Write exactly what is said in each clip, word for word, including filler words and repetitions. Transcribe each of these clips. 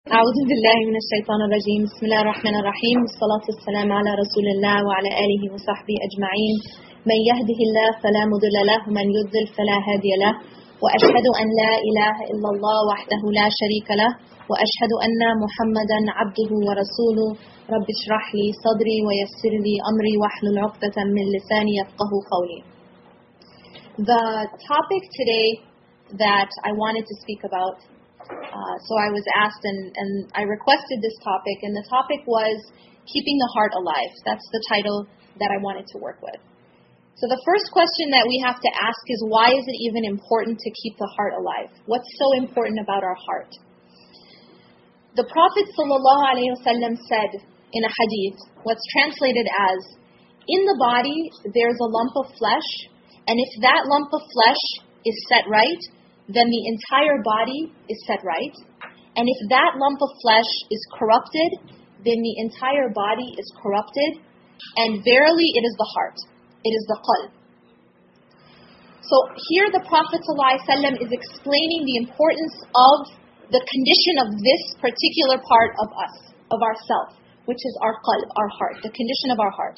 أعوذ بالله من الشيطان الرجيم بسم الله الرحمن الرحيم والصلاة والسلام على رسول الله وعلى آله وصحبه أجمعين من يهده الله فلا مضل له ومن يضلل فلا هادي له وأشهد أن لا إله إلا الله وحده لا شريك له وأشهد أن محمدا عبده ورسوله رب اشرح لي صدري ويسر لي أمري واحلل عقدة من لساني يفقهوا قولي. The topic today that I wanted to speak about, uh, so I was asked and, and I requested this topic, and the topic was keeping the heart alive. That's the title that I wanted to work with. So the first question that we have to ask is, why is it even important to keep the heart alive? What's so important about our heart? The Prophet ﷺ said in a hadith, what's translated as, in the body there's a lump of flesh, and if that lump of flesh is set right, then the entire body is set right. And if that lump of flesh is corrupted, then the entire body is corrupted. And verily it is the heart. It is the qalb. So here the Prophet ﷺ is explaining the importance of the condition of this particular part of us, of ourself, which is our qalb, our heart, the condition of our heart.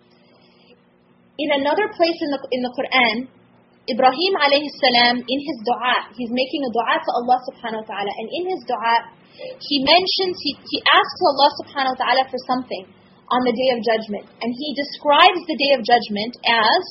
In another place in the in the Quran, Ibrahim alayhi salam, in his dua, he's making a dua to Allah subhanahu wa ta'ala, and in his dua, he mentions, he, he asks Allah subhanahu wa ta'ala for something on the Day of Judgment, and he describes the Day of Judgment as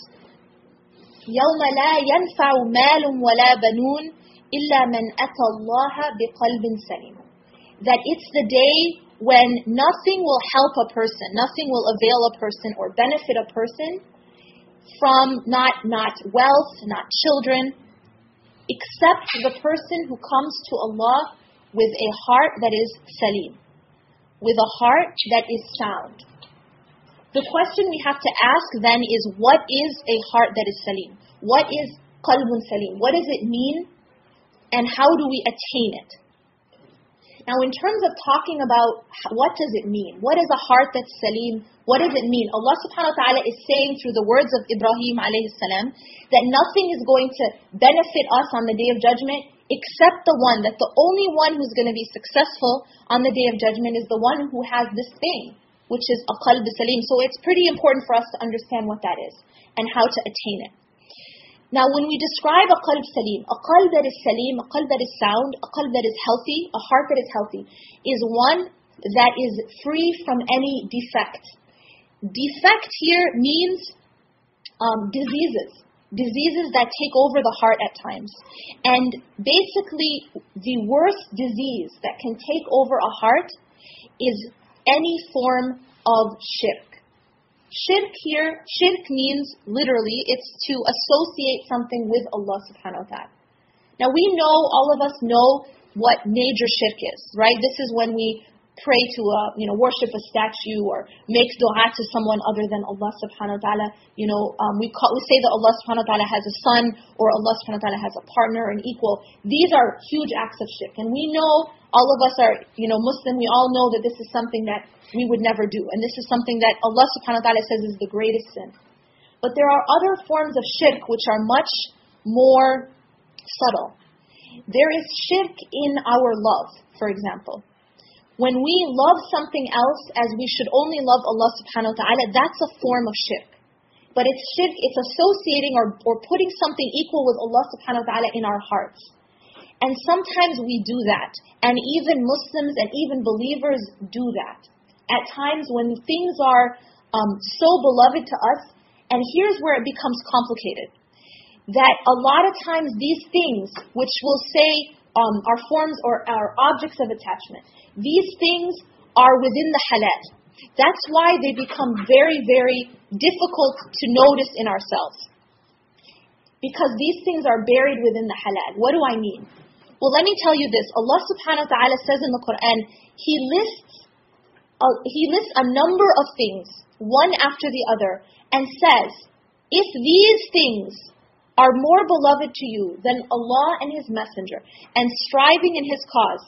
يَوْمَ لَا يَنْفَعُ مَالٌ وَلَا بَنُونَ إِلَّا مَنْ أَتَى اللَّهَ بِقَلْبٍ سَلِيمٍ. That it's the day when nothing will help a person, nothing will avail a person or benefit a person from not, not wealth, not children, except the person who comes to Allah with a heart that is salim, with a heart that is sound. The question we have to ask then is, what is a heart that is salim? What is qalbun salim? What does it mean? And how do we attain it? Now, in terms of talking about what does it mean? What is a heart that's salim? What does it mean? Allah subhanahu wa ta'ala is saying through the words of Ibrahim alayhi salam that nothing is going to benefit us on the Day of Judgment except the one, that the only one who's going to be successful on the Day of Judgment is the one who has this thing, which is a qalb salim. So it's pretty important for us to understand what that is and how to attain it. Now, when we describe a qalb salim, a qalb that is salim, a qalb that is sound, a qalb that is healthy, a heart that is healthy, is one that is free from any defect. Defect here means um, diseases, diseases that take over the heart at times. And basically, the worst disease that can take over a heart is any form of shirk. Shirk here, shirk means literally, it's to associate something with Allah subhanahu wa ta'ala. Now we know, all of us know what major shirk is, right? This is when we pray to, a, you know, worship a statue or make dua to someone other than Allah subhanahu wa ta'ala. You know, um, we, call, we say that Allah subhanahu wa ta'ala has a son or Allah subhanahu wa ta'ala has a partner, an equal. These are huge acts of shirk. And we know, all of us are, you know, Muslim, we all know that this is something that we would never do. And this is something that Allah subhanahu wa ta'ala says is the greatest sin. But there are other forms of shirk which are much more subtle. There is shirk in our love, for example. When we love something else as we should only love Allah subhanahu wa ta'ala, that's a form of shirk. But it's shirk, it's associating or, or putting something equal with Allah subhanahu wa ta'ala in our hearts. And sometimes we do that. And even Muslims and even believers do that. At times when things are um, so beloved to us, and here's where it becomes complicated. That a lot of times these things, which we'll say um, are forms or are objects of attachment, these things are within the halal. That's why they become very, very difficult to notice in ourselves. Because these things are buried within the halal. What do I mean? Well, let me tell you this. Allah subhanahu wa ta'ala says in the Quran, He lists Uh, he lists a number of things, one after the other, and says, if these things are more beloved to you than Allah and His Messenger, and striving in His cause,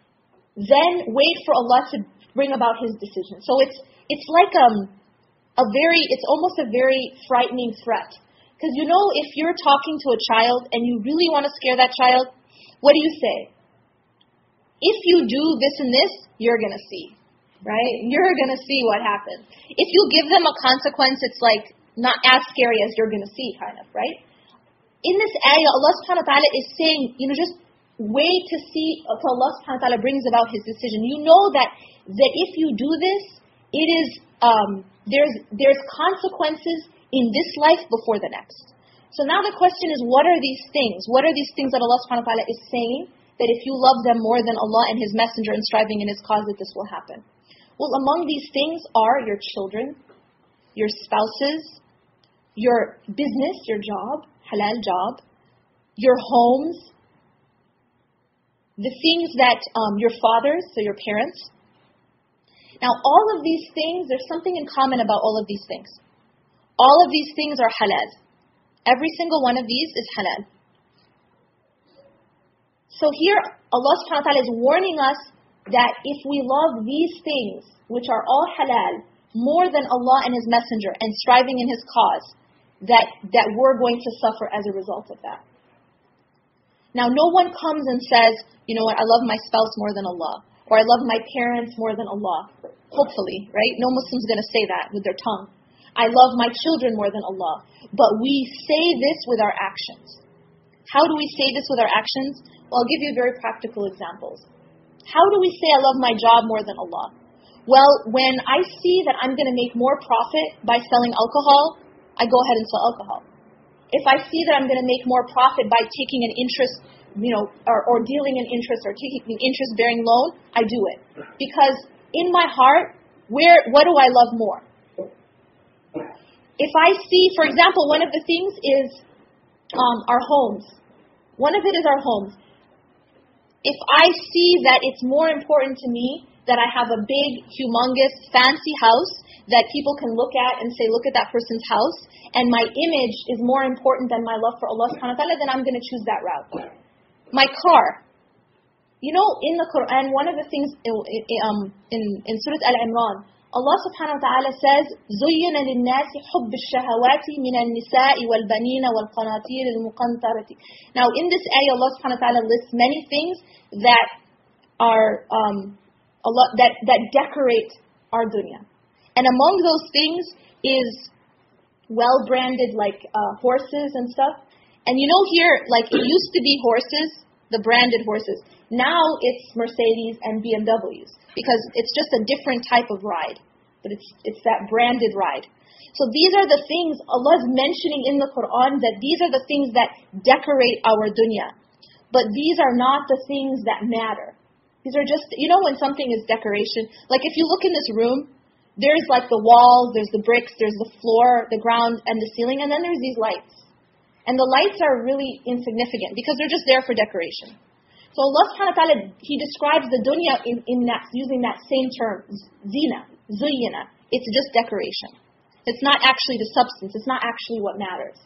then wait for Allah to bring about His decision. So it's it's like um, a very, it's almost a very frightening threat. Because you know, if you're talking to a child and you really want to scare that child, what do you say? if you do this and this, you're going to see, right? You're going to see what happens. If you give them a consequence, it's like not as scary as you're going to see, kind of, right? In this ayah, Allah subhanahu wa ta'ala is saying, you know, just wait to see until Allah subhanahu wa ta'ala brings about His decision. You know that, that if you do this, it is, um, there's, there's consequences in this life before the next. So now the question is, what are these things? What are these things that Allah subhanahu wa ta'ala is saying that if you love them more than Allah and His Messenger and striving in His cause that this will happen? Well, among these things are your children, your spouses, your business, your job, halal job, your homes, the things that um, your fathers, so your parents. Now, all of these things, there's something in common about all of these things. All of these things are halal. Every single one of these is halal. So here, Allah subhanahu wa ta'ala is warning us that if we love these things, which are all halal, more than Allah and His Messenger, and striving in His cause, that, that we're going to suffer as a result of that. Now, no one comes and says, you know what, I love my spouse more than Allah, or I love my parents more than Allah. Hopefully, right? No Muslim's going to say that with their tongue. I love my children more than Allah. But we say this with our actions. How do we say this with our actions? Well, I'll give you very practical examples. How do we say I love my job more than Allah? Well, when I see that I'm going to make more profit by selling alcohol, I go ahead and sell alcohol. If I see that I'm going to make more profit by taking an interest, you know, or, or dealing in interest or taking an interest-bearing loan, I do it. Because in my heart, where what do I love more? If I see, for example, one of the things is um, our homes. One of it is our homes. If I see that it's more important to me that I have a big, humongous, fancy house that people can look at and say, look at that person's house, and my image is more important than my love for Allah subhanahu wa ta'ala, then I'm going to choose that route. My car. You know, in the Quran, one of the things um, in, in Surah Al-Imran, Allah subhanahu wa ta'ala says, زُيِّنَ لِلنَّاسِ حُبِّ الشَّهَوَاتِ مِنَ النِّسَاءِ وَالْبَنِينَ وَالْقَنَاطِيرِ الْمُقَنْطَرَةِ. Now, in this ayah, Allah subhanahu wa ta'ala lists many things that are um, Allah that, that decorate our dunya. And among those things is well-branded, like uh, horses and stuff. And you know here, like it used to be horses, the branded horses. Now it's Mercedes and B M Ws. Because it's just a different type of ride. But it's it's that branded ride. So these are the things Allah is mentioning in the Quran, that these are the things that decorate our dunya. But these are not the things that matter. These are just, you know when something is decoration? Like if you look in this room, there's like the walls, there's the bricks, there's the floor, the ground, and the ceiling, and then there's these lights. And the lights are really insignificant because they're just there for decoration. So Allah subhanahu wa ta'ala, He describes the dunya in, in that, using that same term, zina, zuyyina. It's just decoration. It's not actually the substance. It's not actually what matters.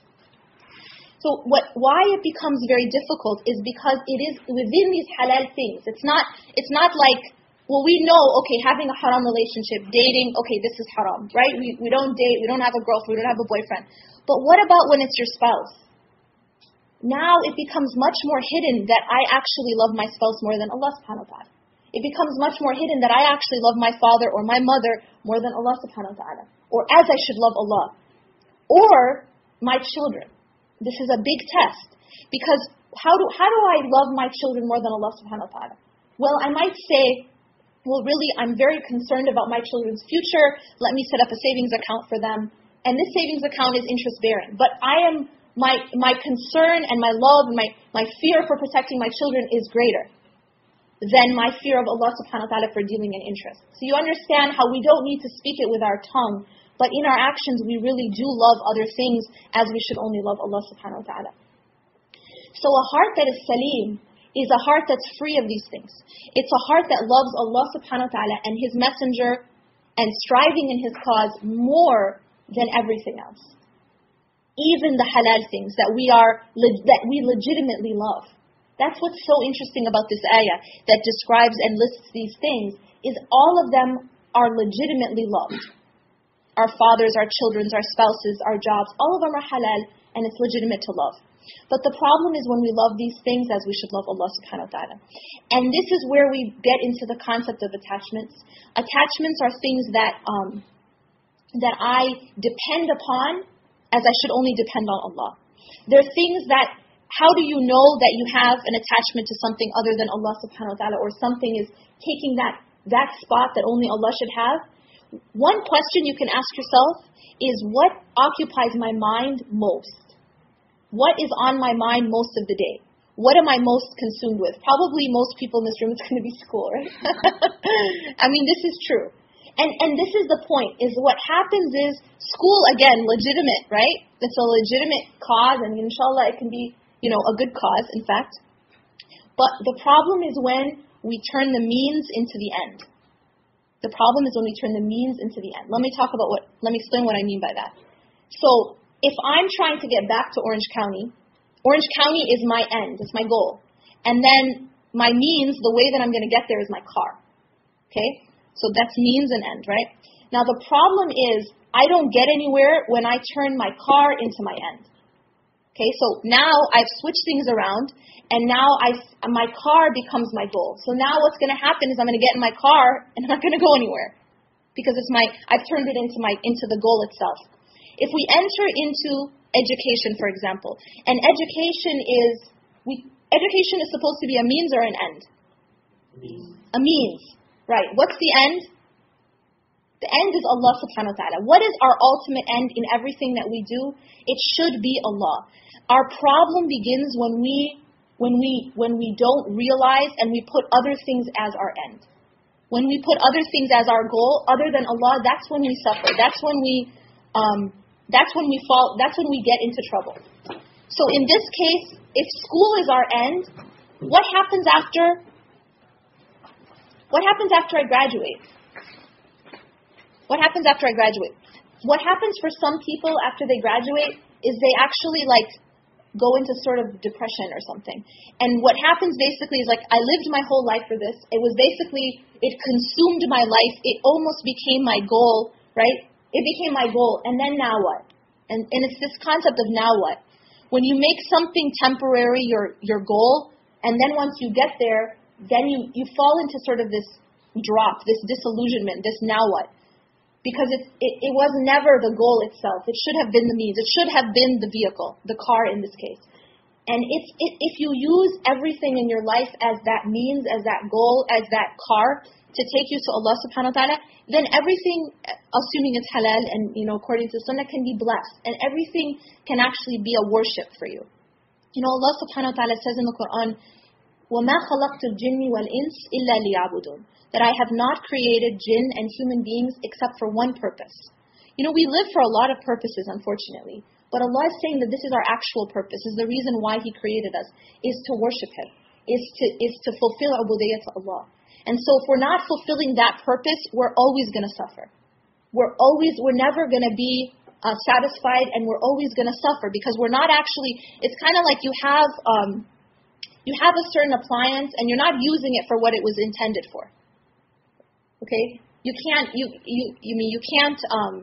So what, why it becomes very difficult is because it is within these halal things. It's not, it's not like, well, we know, okay, having a haram relationship, dating, okay, this is haram, right? We, we don't date, we don't have a girlfriend, we don't have a boyfriend. But what about when it's your spouse? Now it becomes much more hidden that I actually love my spouse more than Allah subhanahu wa ta'ala. It becomes much more hidden that I actually love my father or my mother more than Allah subhanahu wa ta'ala. Or as I should love Allah. Or my children. This is a big test. Because how do how do I love my children more than Allah subhanahu wa ta'ala? Well, I might say, well, really, I'm very concerned about my children's future. Let me set up a savings account for them. And this savings account is interest-bearing. But I am... My my concern and my love and my, my fear for protecting my children is greater than my fear of Allah subhanahu wa ta'ala for dealing in interest. So you understand how we don't need to speak it with our tongue, but in our actions we really do love other things as we should only love Allah subhanahu wa ta'ala. So a heart that is salim is a heart that's free of these things. It's a heart that loves Allah subhanahu wa ta'ala and His Messenger and striving in His cause more than everything else. Even the halal things that we are that we legitimately love. That's what's so interesting about this ayah that describes and lists these things, is all of them are legitimately loved. Our fathers, our children, our spouses, our jobs, all of them are halal and it's legitimate to love. But the problem is when we love these things as we should love Allah subhanahu wa ta'ala. And this is where we get into the concept of attachments. Attachments are things that um, that I depend upon as I should only depend on Allah. They're things that, how do you know that you have an attachment to something other than Allah subhanahu wa ta'ala, or something is taking that, that spot that only Allah should have? One question you can ask yourself is, what occupies my mind most? What is on my mind most of the day? What am I most consumed with? Probably most people in this room, it's going to be school, right? I mean, this is true. And and this is the point, is what happens is, school, again, legitimate, right? It's a legitimate cause, and inshallah it can be, you know, a good cause, in fact. But the problem is when we turn the means into the end. The problem is when we turn the means into the end. Let me talk about what, let me explain what I mean by that. So, if I'm trying to get back to Orange County, Orange County is my end, it's my goal. And then my means, the way that I'm going to get there is my car. Okay? So that's means and end, right? Now the problem is, I don't get anywhere when I turn my car into my end. Okay, so now I've switched things around, and now I, my car becomes my goal. So now what's going to happen is I'm going to get in my car, and I'm not going to go anywhere. Because it's my, I've turned it into my, into the goal itself. If we enter into education, for example, and education is, we, education is supposed to be a means or an end? A means. Right. What's the end? The end is Allah subhanahu wa ta'ala. What is our ultimate end in everything that we do? It should be Allah. Our problem begins when we when we when we don't realize and we put other things as our end. When we put other things as our goal other than Allah, that's when we suffer. That's when we um that's when we fall that's when we get into trouble. So in this case, if school is our end, what happens after What happens after I graduate? What happens after I graduate? What happens for some people after they graduate is they actually like go into sort of depression or something. And what happens basically is like, I lived my whole life for this. It was basically, it consumed my life. It almost became my goal, right? It became my goal. And then now what? And, and it's this concept of now what? When you make something temporary your, your goal, and then once you get there, then you, you fall into sort of this drop, this disillusionment, this now what? Because it, it, it was never the goal itself. It should have been the means. It should have been the vehicle, the car in this case. And it's, it, if you use everything in your life as that means, as that goal, as that car to take you to Allah subhanahu wa ta'ala, then everything, assuming it's halal and, you know, according to sunnah, can be blessed. And everything can actually be a worship for you. You know, Allah subhanahu wa ta'ala says in the Quran, وَمَا خَلَقْتُ الْجِنِّ وَالْإِنسِ إِلَّا لِيَعْبُدُونَ, that I have not created jinn and human beings except for one purpose. You know, we live for a lot of purposes, unfortunately. But Allah is saying that this is our actual purpose, is the reason why He created us, is to worship Him, is to is to fulfill ubudiyyah to Allah. And so if we're not fulfilling that purpose, we're always going to suffer. We're always, we're never going to be uh, satisfied, and we're always going to suffer because we're not actually, it's kind of like you have... Um, You have a certain appliance and you're not using it for what it was intended for. Okay? You can't, you, you, you mean, you can't, um,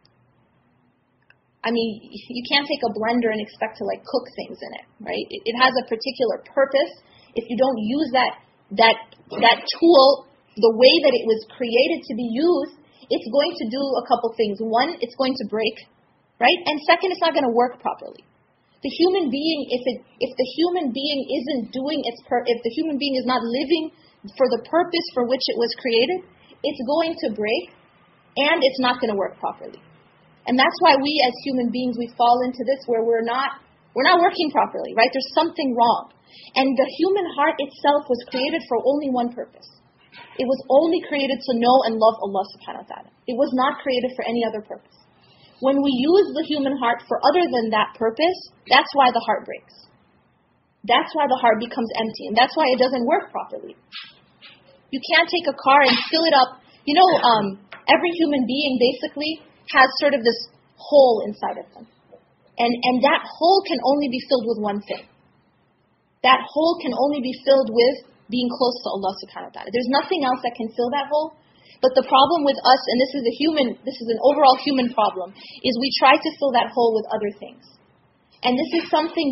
I mean, you can't take a blender and expect to like cook things in it, right? It, it has a particular purpose. If you don't use that, that, that tool the way that it was created to be used, it's going to do a couple things. One, it's going to break, right? And second, it's not going to work properly. The human being, if it, if the human being isn't doing its pur- if the human being is not living for the purpose for which it was created, it's going to break, and it's not going to work properly. And that's why we as human beings, we fall into this where we're not we're not working properly, right? There's something wrong. And the human heart itself was created for only one purpose. It was only created to know and love Allah subhanahu wa ta'ala. It was not created for any other purpose. When we use the human heart for other than that purpose, that's why the heart breaks. That's why the heart becomes empty. And that's why it doesn't work properly. You can't take a car and fill it up. You know, um, every human being basically has sort of this hole inside of them. And, and that hole can only be filled with one thing. That hole can only be filled with being close to Allah subhanahu wa ta'ala. There's nothing else that can fill that hole. But the problem with us, and this is a human, this is an overall human problem, is we try to fill that hole with other things. And this is something that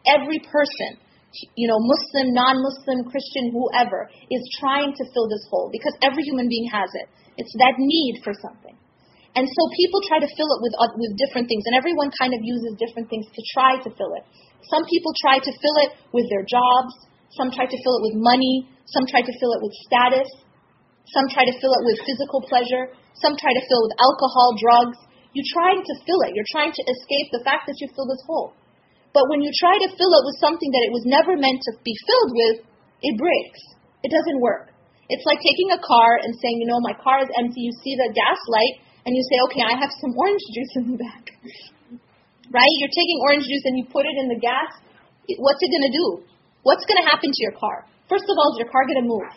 every person, you know, Muslim, non-Muslim, Christian, whoever, is trying to fill this hole because every human being has it. It's that need for something. And so people try to fill it with uh, with different things, and everyone kind of uses different things to try to fill it. Some people try to fill it with their jobs. Some try to fill it with money. Some try to fill it with status. Some try to fill it with physical pleasure. Some try to fill it with alcohol, drugs. You're trying to fill it. You're trying to escape the fact that you fill this hole. But when you try to fill it with something that it was never meant to be filled with, it breaks. It doesn't work. It's like taking a car and saying, you know, my car is empty. You see the gas light, and you say, okay, I have some orange juice in the back. Right? You're taking orange juice and you put it in the gas. What's it going to do? What's going to happen to your car? First of all, is your car going to move?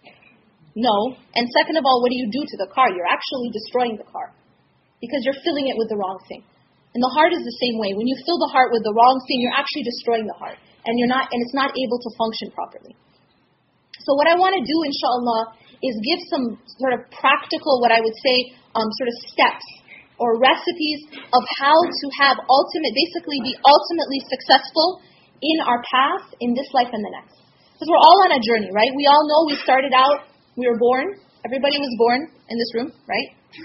No. And second of all, what do you do to the car? You're actually destroying the car because you're filling it with the wrong thing. And the heart is the same way. When you fill the heart with the wrong thing, you're actually destroying the heart, and you're not, and it's not able to function properly. So what I want to do, inshallah, is give some sort of practical, what I would say, um, sort of steps or recipes of how to have ultimate, basically be ultimately successful in our path in this life and the next. Because we're all on a journey, right? We all know we started out, we were born. Everybody was born in this room, right?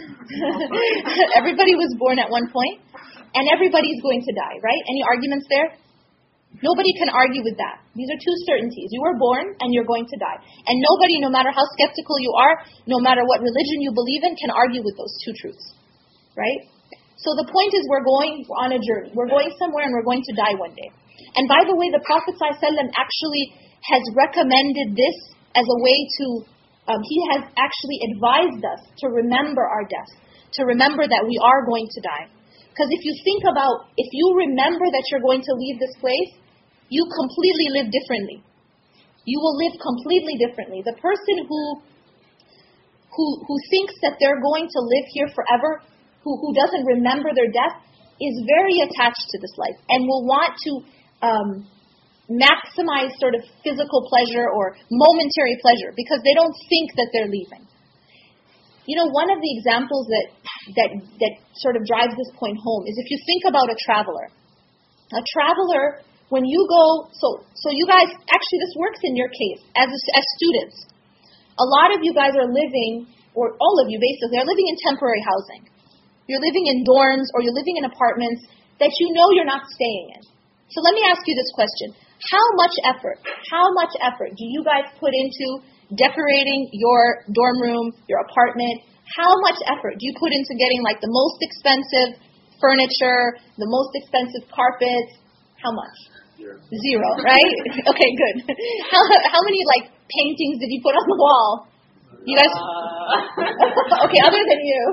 Everybody was born at one point. And everybody's going to die, right? Any arguments there? Nobody can argue with that. These are two certainties. You were born and you're going to die. And nobody, no matter how skeptical you are, no matter what religion you believe in, can argue with those two truths, right? So the point is we're going we're on a journey. We're going somewhere and we're going to die one day. And by the way, the Prophet ﷺ actually has recommended this as a way to, um, he has actually advised us to remember our death, to remember that we are going to die. Because if you think about, if you remember that you're going to leave this place, you completely live differently. You will live completely differently. The person who who who thinks that they're going to live here forever, who, who doesn't remember their death, is very attached to this life and will want to um, maximize sort of physical pleasure or momentary pleasure because they don't think that they're leaving. You know, one of the examples that, that that sort of drives this point home is if you think about a traveler. A traveler, when you go, so so you guys, actually this works in your case, as as students. A lot of you guys are living, or all of you basically, are living in temporary housing. You're living in dorms or you're living in apartments that you know you're not staying in. So let me ask you this question. How much effort, how much effort do you guys put into decorating your dorm room, your apartment? How much effort do you put into getting like the most expensive furniture, the most expensive carpets? How much? Zero. Zero, right? Okay, good. How how many like paintings did you put on the wall? You guys? Uh... okay, other than you.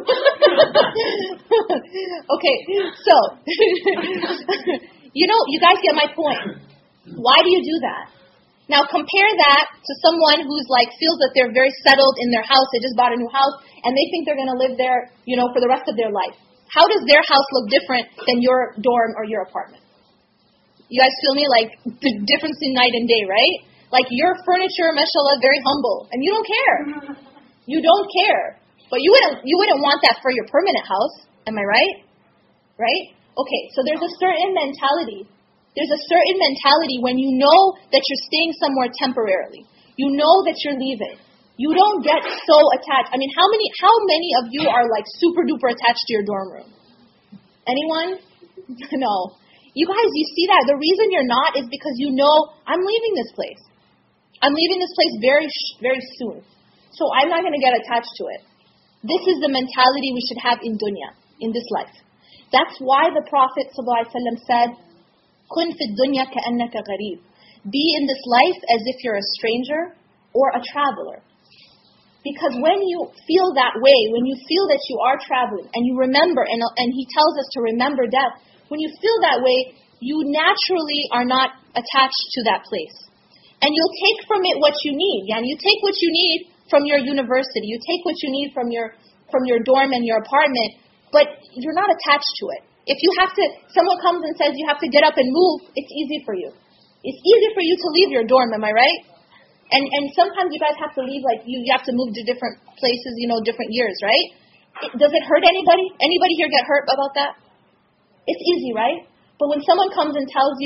Okay, so you know, you guys get my point. Why do you do that? Now compare that to someone who's like feels that they're very settled in their house. They just bought a new house and they think they're going to live there, you know, for the rest of their life. How does their house look different than your dorm or your apartment? You guys feel me? Like the difference in night and day, right? Like your furniture, mashallah, very humble, and you don't care. You don't care, but you wouldn't you wouldn't want that for your permanent house. Am I right? Right? Okay, so there's a certain mentality. There's a certain mentality when you know that you're staying somewhere temporarily. You know that you're leaving. You don't get so attached. I mean, how many how many of you are like super duper attached to your dorm room? Anyone? No. You guys, you see that? The reason you're not is because you know, I'm leaving this place. I'm leaving this place very, very soon. So I'm not going to get attached to it. This is the mentality we should have in dunya, in this life. That's why the Prophet ﷺ said, كن في الدنيا كأنك غريب. Be in this life as if you're a stranger or a traveler. Because when you feel that way, when you feel that you are traveling, and you remember, and, and he tells us to remember death, when you feel that way, you naturally are not attached to that place. And you'll take from it what you need. And you take what you need from your university. You take what you need from your from your dorm and your apartment, but you're not attached to it. If you have to, someone comes and says you have to get up and move, it's easy for you. It's easy for you to leave your dorm, am I right? And and sometimes you guys have to leave, like you, you have to move to different places, you know, different years, right? It, does it hurt anybody? Anybody here get hurt about that? It's easy, right? But when someone comes and tells you,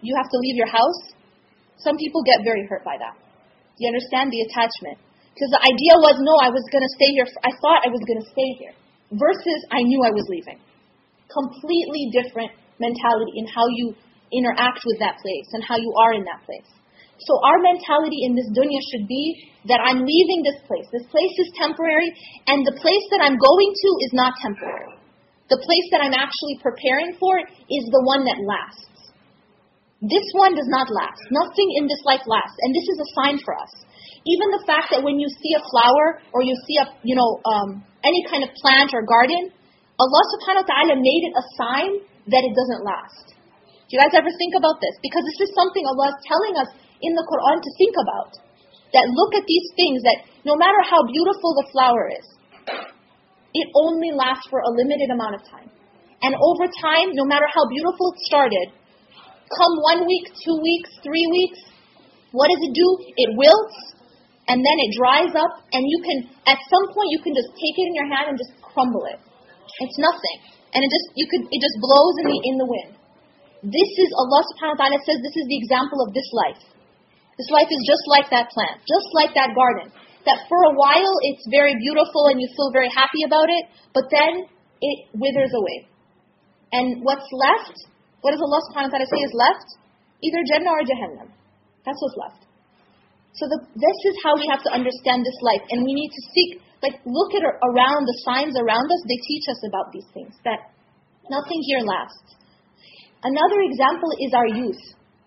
you have to leave your house, some people get very hurt by that. You understand the attachment? Because the idea was, no, I was going to stay here. I thought I was going to stay here. Versus, I knew I was leaving. Completely different mentality in how you interact with that place and how you are in that place. So our mentality in this dunya should be that I'm leaving this place. This place is temporary, and the place that I'm going to is not temporary. The place that I'm actually preparing for is the one that lasts. This one does not last. Nothing in this life lasts, and this is a sign for us. Even the fact that when you see a flower or you see a, you know, um, any kind of plant or garden, Allah subhanahu wa ta'ala made it a sign that it doesn't last. Do you guys ever think about this? Because this is something Allah is telling us in the Quran to think about. That look at these things, that no matter how beautiful the flower is, it only lasts for a limited amount of time. And over time, no matter how beautiful it started, come one week, two weeks, three weeks, what does it do? It wilts, and then it dries up, and you can, at some point, you can just take it in your hand and just crumble it. It's nothing. And it just, you could, it just blows in the, in the wind. This is, Allah subhanahu wa ta'ala says, this is the example of this life. This life is just like that plant, just like that garden. That for a while it's very beautiful and you feel very happy about it, but then it withers away. And what's left, what does Allah subhanahu wa ta'ala say is left? Either Jannah or Jahannam. That's what's left. So the, this is how we have to understand this life. And we need to seek, like look at around, the signs around us, they teach us about these things. That nothing here lasts. Another example is our youth.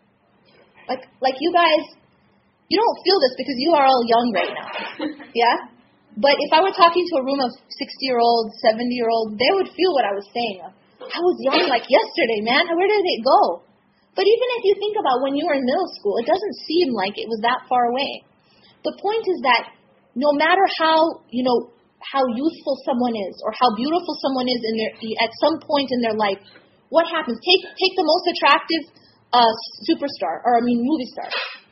Like, like you guys, you don't feel this because you are all young right now, yeah? But if I were talking to a room of sixty-year-olds, seventy-year-olds, they would feel what I was saying. I was young like yesterday, man. Where did it go? But even if you think about when you were in middle school, it doesn't seem like it was that far away. The point is that no matter how, you know, how youthful someone is or how beautiful someone is in their, at some point in their life, what happens? Take, take the most attractive Uh, superstar, or I mean movie star.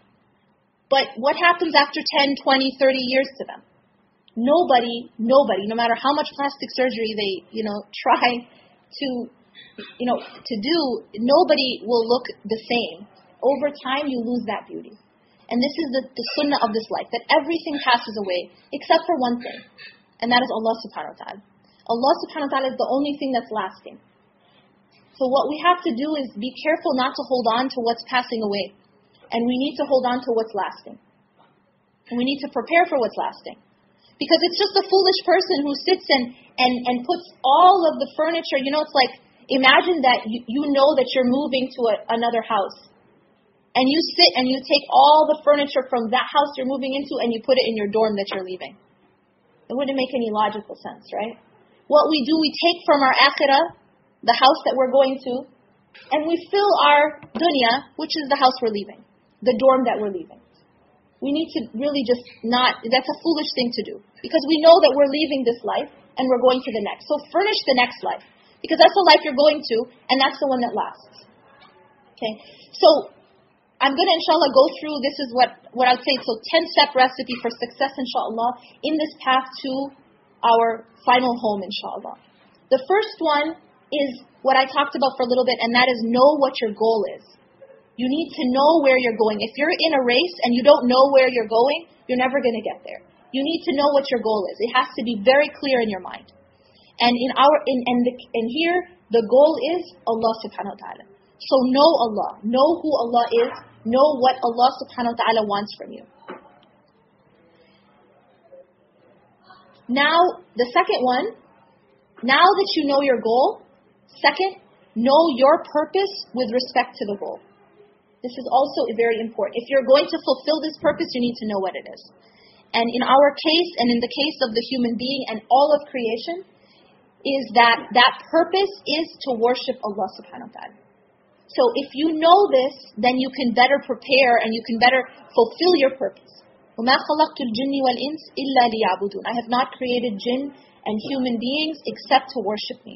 But what happens after ten, twenty, thirty years to them? Nobody, nobody, no matter how much plastic surgery they, you know, try to, you know, to do, nobody will look the same. Over time, you lose that beauty. And this is the, the sunnah of this life, that everything passes away, except for one thing. And that is Allah subhanahu wa ta'ala. Allah subhanahu wa ta'ala is the only thing that's lasting. So what we have to do is be careful not to hold on to what's passing away. And we need to hold on to what's lasting. And we need to prepare for what's lasting. Because it's just a foolish person who sits and, and, and puts all of the furniture, you know, it's like, imagine that you, you know that you're moving to a, another house. And you sit and you take all the furniture from that house you're moving into and you put it in your dorm that you're leaving. It wouldn't make any logical sense, right? What we do, we take from our akhirah, the house that we're going to, and we fill our dunya, which is the house we're leaving, the dorm that we're leaving. We need to really just not, that's a foolish thing to do, because we know that we're leaving this life and we're going to the next. So furnish the next life, because that's the life you're going to, and that's the one that lasts. Okay, so I'm going to, inshallah, go through, this is what, what I would say, so ten-step recipe for success, inshallah, in this path to our final home, inshallah. The first one is what I talked about for a little bit, and that is know what your goal is. You need to know where you're going. If you're in a race and you don't know where you're going, you're never going to get there. You need to know what your goal is. It has to be very clear in your mind. And in our in and the, and here the goal is Allah subhanahu wa ta'ala. So know Allah, know who Allah is, know what Allah subhanahu wa ta'ala wants from you. Now the second one, now that you know your goal, second, know your purpose with respect to the goal. This is also very important. If you're going to fulfill this purpose, you need to know what it is. And in our case, and in the case of the human being and all of creation, is that that purpose is to worship Allah subhanahu wa ta'ala. So if you know this, then you can better prepare and you can better fulfill your purpose. وَمَا خَلَقْتُ الْجِنِّ وَالْإِنسِ إِلَّا لِيَعْبُدُونَ. I have not created jinn and human beings except to worship me.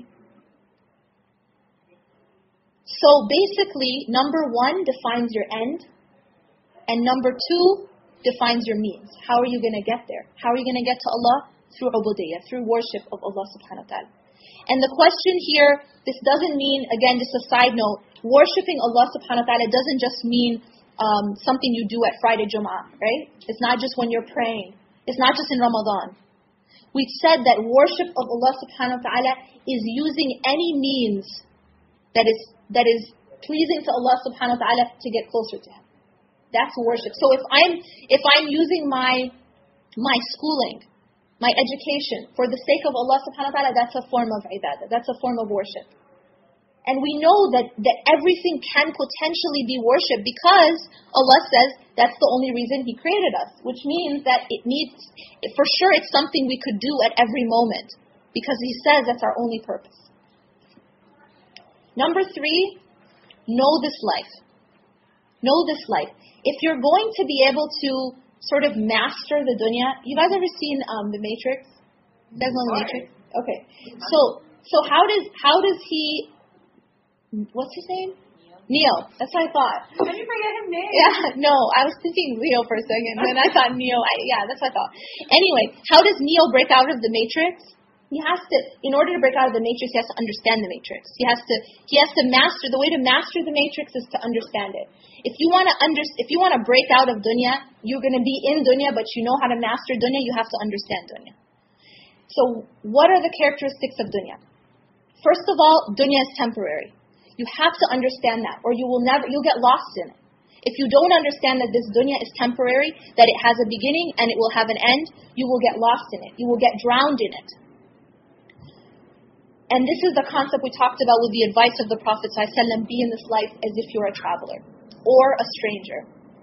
So basically, number one defines your end, and number two defines your means. How are you going to get there? How are you going to get to Allah? Through ubudiyyah, through worship of Allah subhanahu wa ta'ala. And the question here, this doesn't mean, again, just a side note, worshipping Allah subhanahu wa ta'ala doesn't just mean um, something you do at Friday Jum'ah, right? It's not just when you're praying. It's not just in Ramadan. We've said that worship of Allah subhanahu wa ta'ala is using any means that is that is pleasing to Allah subhanahu wa ta'ala to get closer to Him. That's worship. So if I'm if I'm using my my schooling, my education for the sake of Allah subhanahu wa ta'ala, that's a form of ibadah. That's a form of worship. And we know that, that everything can potentially be worship because Allah says that's the only reason He created us, which means that it needs, for sure it's something we could do at every moment because He says that's our only purpose. Number three, know this life. Know this life. If you're going to be able to sort of master the dunya, you guys ever seen um, The Matrix? You guys know The Matrix? Okay. So so how does how does he, what's his name? Neo. That's what I thought. How did you forget his name? Yeah, no, I was thinking Leo for a second, and then I thought Neo. I, yeah, that's what I thought. Anyway, how does Neo break out of the Matrix? He has to, in order to break out of the Matrix, he has to understand the Matrix. He has to, he has to master. The way to master the Matrix is to understand it. If you want to under, if you want to break out of dunya, you're going to be in dunya, but you know how to master dunya. You have to understand dunya. So, what are the characteristics of dunya? First of all, dunya is temporary. You have to understand that, or you will never, you'll get lost in it. If you don't understand that this dunya is temporary, that it has a beginning and it will have an end, you will get lost in it. You will get drowned in it. And this is the concept we talked about with the advice of the Prophet ﷺ, be in this life as if you're a traveler or a stranger.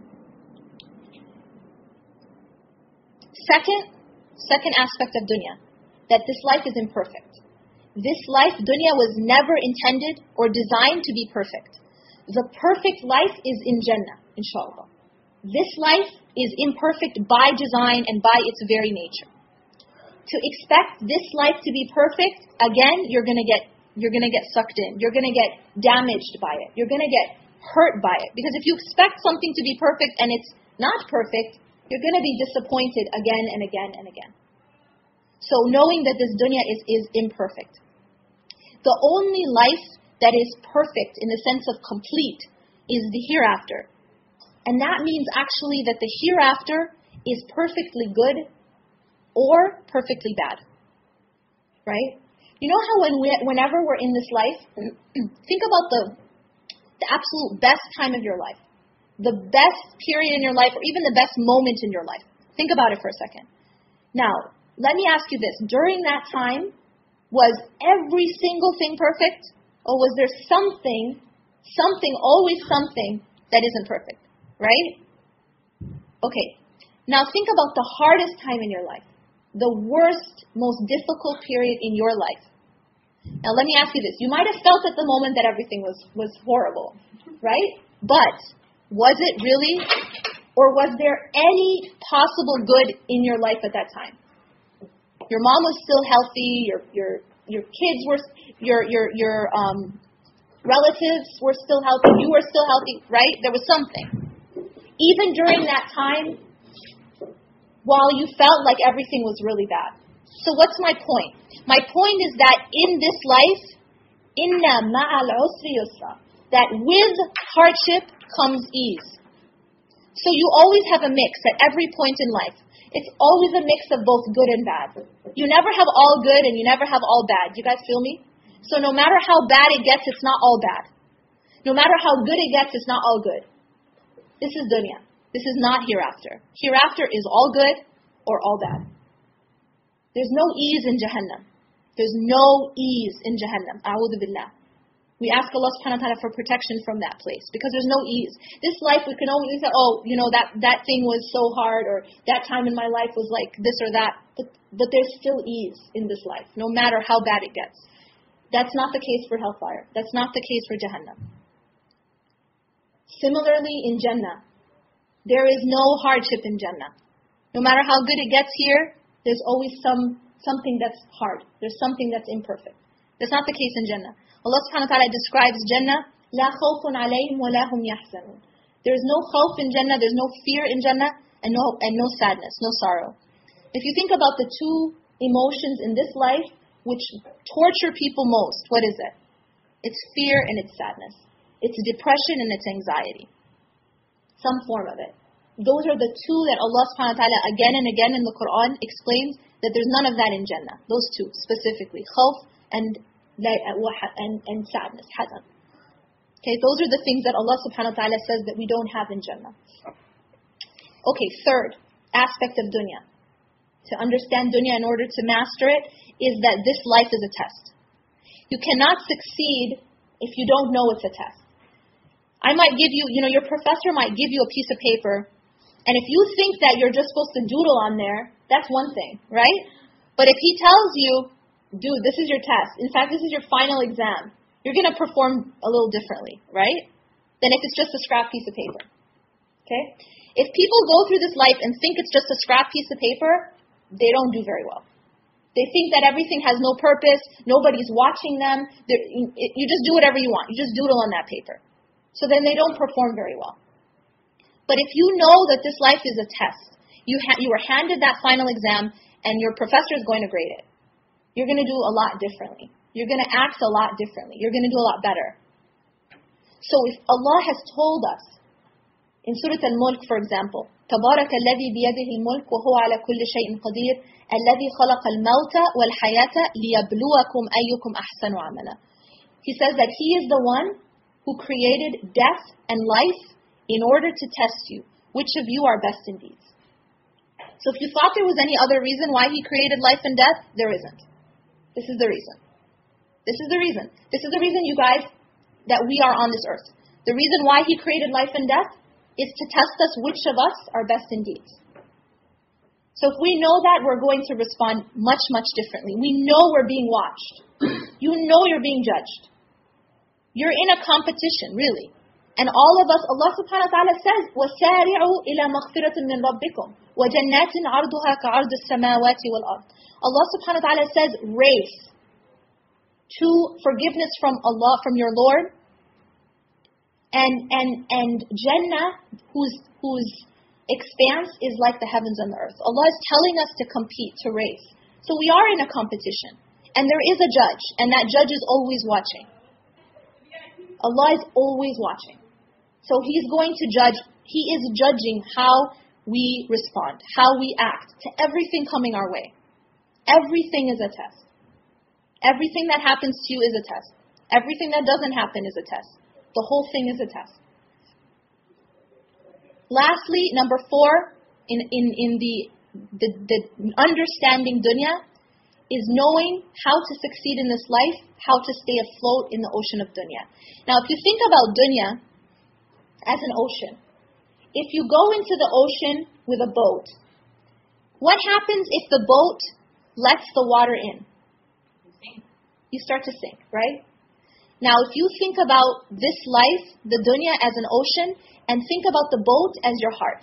Second, second aspect of dunya, that this life is imperfect. This life, dunya, was never intended or designed to be perfect. The perfect life is in Jannah, inshallah. This life is imperfect by design and by its very nature. To expect this life to be perfect, again, you're going to get you're going to get sucked in. You're going to get damaged by it. You're going to get hurt by it. Because if you expect something to be perfect and it's not perfect, you're going to be disappointed again and again and again. So knowing that this dunya is, is imperfect. The only life that is perfect in the sense of complete is the hereafter. And that means actually that the hereafter is perfectly good or perfectly bad. Right? You know how when we, whenever we're in this life, think about the, the absolute best time of your life. The best period in your life, or even the best moment in your life. Think about it for a second. Now, let me ask you this. During that time, was every single thing perfect? Or was there something, something, always something that isn't perfect? Right? Okay. Now think about the hardest time in your life. The worst, most difficult period in your life. Now let me ask you this. You might have felt at the moment that everything was, was horrible. Right? But was it really? Or was there any possible good in your life at that time? Your mom was still healthy, your your your kids were, your your your um, relatives were still healthy, you were still healthy, right? There was something. Even during that time, while you felt like everything was really bad. So what's my point? My point is that in this life, inna ma'al usri yusra, that with hardship comes ease. So you always have a mix at every point in life. It's always a mix of both good and bad. You never have all good and you never have all bad. You guys feel me? So no matter how bad it gets, it's not all bad. No matter how good it gets, it's not all good. This is dunya. This is not hereafter. Hereafter is all good or all bad. There's no ease in Jahannam. There's no ease in Jahannam. A'udhu billah. We ask Allah subhanahu wa ta'ala for protection from that place because there's no ease. This life we can only say, oh, you know, that, that thing was so hard or that time in my life was like this or that. But, but there's still ease in this life, no matter how bad it gets. That's not the case for hellfire. That's not the case for Jahannam. Similarly, in Jannah, there is no hardship in Jannah. No matter how good it gets here, there's always some something that's hard. There's something that's imperfect. That's not the case in Jannah. Allah subhanahu wa ta'ala describes Jannah, لَا خَوْفٌ عَلَيْهِمْ وَلَا هُمْ يَحْزَنُونَ. There's no khawf in Jannah, there's no fear in Jannah, and no and no sadness, no sorrow. If you think about the two emotions in this life which torture people most, what is it? It's fear and it's sadness. It's depression and it's anxiety. Some form of it. Those are the two that Allah subhanahu wa ta'ala again and again in the Quran explains that there's none of that in Jannah. Those two specifically. Khawf and, and, and sadness, hazan. Okay, those are the things that Allah subhanahu wa ta'ala says that we don't have in Jannah. Okay, third aspect of dunya. To understand dunya in order to master it is that this life is a test. You cannot succeed if you don't know it's a test. I might give you, you know, your professor might give you a piece of paper, and if you think that you're just supposed to doodle on there, that's one thing, right? But if he tells you, dude, this is your test. In fact, this is your final exam. You're going to perform a little differently, right? Than if it's just a scrap piece of paper. Okay? If people go through this life and think it's just a scrap piece of paper, they don't do very well. They think that everything has no purpose, nobody's watching them. You just do whatever you want. You just doodle on that paper. So then they don't perform very well. But if you know that this life is a test, you ha- you were handed that final exam and your professor is going to grade it, you're going to do a lot differently. You're going to act a lot differently. You're going to do a lot better. So if Allah has told us, in Surah Al-Mulk, for example, تبارك الذي بيده الملك وهو على كل شيء قدير الذي خلق الموت والحياة ليبلوكم أيكم أحسن عملا. He says that He is the one who created death and life in order to test you. Which of you are best in deeds? So if you thought there was any other reason why He created life and death, there isn't. This is the reason. This is the reason. This is the reason, you guys, that we are on this earth. The reason why He created life and death is to test us which of us are best in deeds. So if we know that, we're going to respond much, much differently. We know we're being watched. You know you're being judged. You're in a competition, really. And all of us, Allah subhanahu wa ta'ala says, وَسَارِعُوا إِلَى مَغْفِرَةٍ مِّن رَبِّكُمْ وَجَنَّاتٍ عَرْضُهَا كَعَرْضِ السَّمَاوَاتِ وَالْأَرْضِ. Allah subhanahu wa ta'ala says, race to forgiveness from Allah, from your Lord, and and and Jannah, whose whose expanse is like the heavens and the earth. Allah is telling us to compete, to race. So we are in a competition, and there is a judge, and that judge is always watching. Allah is always watching. So He's going to judge, He is judging how we respond, how we act to everything coming our way. Everything is a test. Everything that happens to you is a test. Everything that doesn't happen is a test. The whole thing is a test. Lastly, number four, in, in, in the, the, the understanding dunya, is knowing how to succeed in this life, how to stay afloat in the ocean of dunya. Now, if you think about dunya as an ocean, if you go into the ocean with a boat, what happens if the boat lets the water in? You start to sink, right? Now, if you think about this life, the dunya as an ocean, and think about the boat as your heart.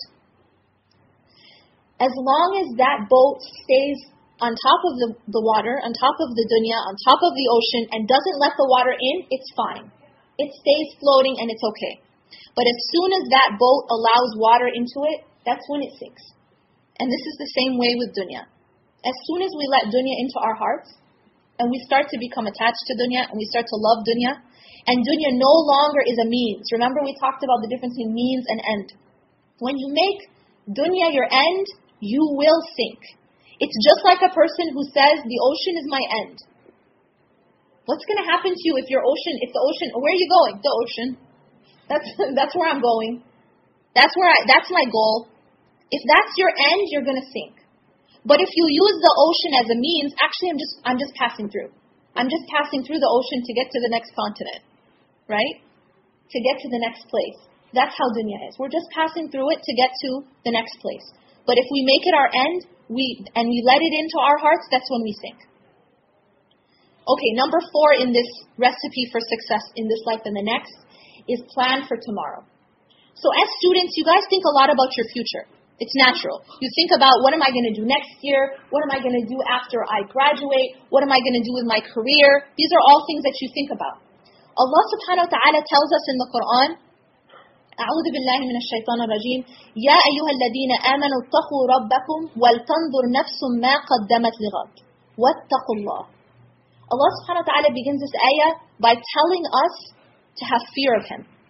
As long as that boat stays on top of the, the water, on top of the dunya, on top of the ocean, and doesn't let the water in, it's fine. It stays floating and it's okay. But as soon as that boat allows water into it, that's when it sinks. And this is the same way with dunya. As soon as we let dunya into our hearts, and we start to become attached to dunya, and we start to love dunya, and dunya no longer is a means. Remember we talked about the difference between means and end. When you make dunya your end, you will sink. It's just like a person who says, the ocean is my end. What's going to happen to you if your ocean, if the ocean, where are you going? The ocean. That's that's where I'm going. That's where I, that's my goal. If that's your end, you're going to sink. But if you use the ocean as a means, actually I'm just I'm just passing through. I'm just passing through the ocean to get to the next continent, right? To get to the next place. That's how dunya is. We're just passing through it to get to the next place. But if we make it our end, we and we let it into our hearts, that's when we sink. Okay, number four in this recipe for success in this life and the next is plan for tomorrow. So as students, you guys think a lot about your future. It's natural. You think about, what am I going to do next year? What am I going to do after I graduate? What am I going to do with my career? These are all things that you think about. Allah subhanahu wa ta'ala tells us in the Quran, أعوذ بالله من الشيطان الرجيم يا أيها الذين آمنوا اتقوا ربكم ولتنظر نفس ما قدمت لغد واتقوا الله. Allah subhanahu wa ta'ala begins this ayah by telling us to have fear of Him.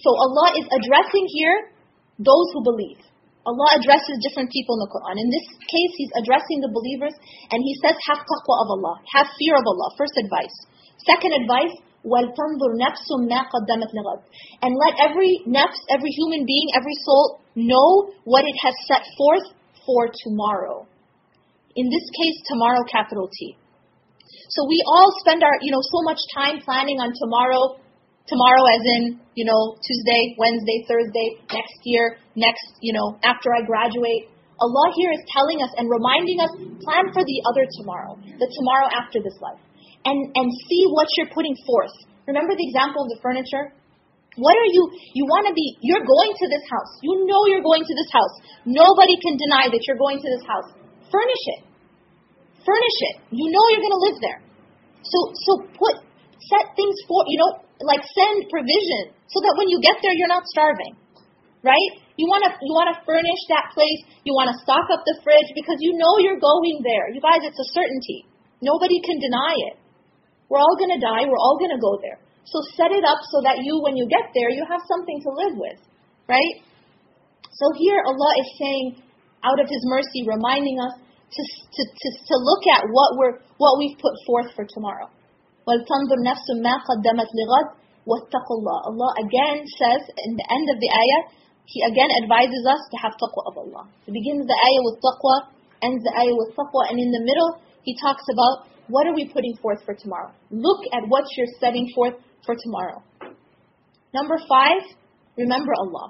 So Allah is addressing here those who believe. Allah addresses different people in the Quran. In this case, He's addressing the believers, and He says, have taqwa of Allah, have fear of Allah. First advice. Second advice, وَلْتَنْظُرْ نَفْسٌ مَا قَدَّمَتْ لِغَدٍ. And let every nafs, every human being, every soul know what it has set forth for tomorrow. In this case, tomorrow, capital T. So we all spend our, you know, so much time planning on tomorrow. Tomorrow as in, you know, Tuesday, Wednesday, Thursday, next year, next, you know, after I graduate. Allah here is telling us and reminding us, plan for the other tomorrow, the tomorrow after this life. And and see what you're putting forth. Remember the example of the furniture? What are you, you want to be, you're going to this house. You know you're going to this house. Nobody can deny that you're going to this house. Furnish it. Furnish it. You know you're going to live there. So, so put, set things for, you know, like send provision so that when you get there, you're not starving, right? You want to you want to furnish that place. You want to stock up the fridge because you know you're going there. You guys, it's a certainty. Nobody can deny it. We're all going to die. We're all going to go there. So set it up so that you, when you get there, you have something to live with, right? So here Allah is saying, out of His mercy, reminding us to to to, to look at what we're what we've put forth for tomorrow. وَلْتَنْظُرْ نَفْسٌ مَا قَدَّمَتْ لِغَدٍ وَاتَّقُوا اللَّهَ. Allah again says in the end of the ayah, He again advises us to have taqwa of Allah. He begins the ayah with taqwa, ends the ayah with taqwa, and in the middle, He talks about what are we putting forth for tomorrow. Look at what you're setting forth for tomorrow. Number five, remember Allah.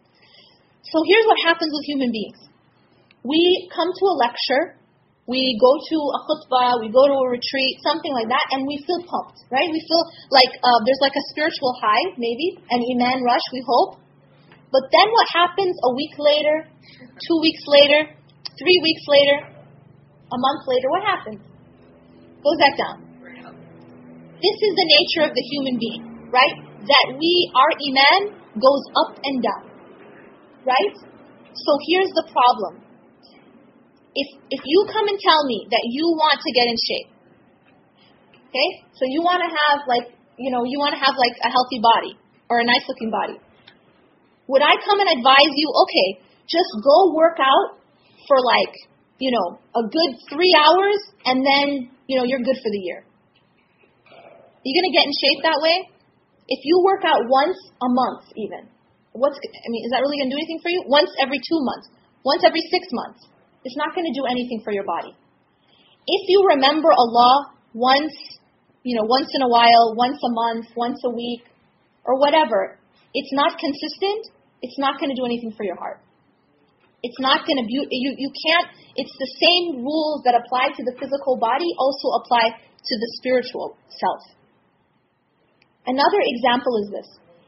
So here's what happens with human beings. We come to a lecture, we go to a khutbah, we go to a retreat, something like that, and we feel pumped, right? We feel like uh, there's like a spiritual high, maybe, an iman rush, we hope. But then what happens a week later, two weeks later, three weeks later, a month later, what happens? Goes back down. This is the nature of the human being, right? That we, our iman goes up and down, right? So here's the problem. If if you come and tell me that you want to get in shape, okay? So you want to have like, you know, you want to have like a healthy body or a nice looking body. Would I come and advise you, okay, just go work out for like, you know, a good three hours and then, you know, you're good for the year? Are you going to get in shape that way? If you work out once a month even, what's, I mean, is that really going to do anything for you? Once every two months, once every six months. It's not going to do anything for your body. If you remember Allah once, you know, once in a while, once a month, once a week, or whatever, it's not consistent, it's not going to do anything for your heart. It's not going to, be, you, you can't, it's the same rules that apply to the physical body also apply to the spiritual self. Another example is this.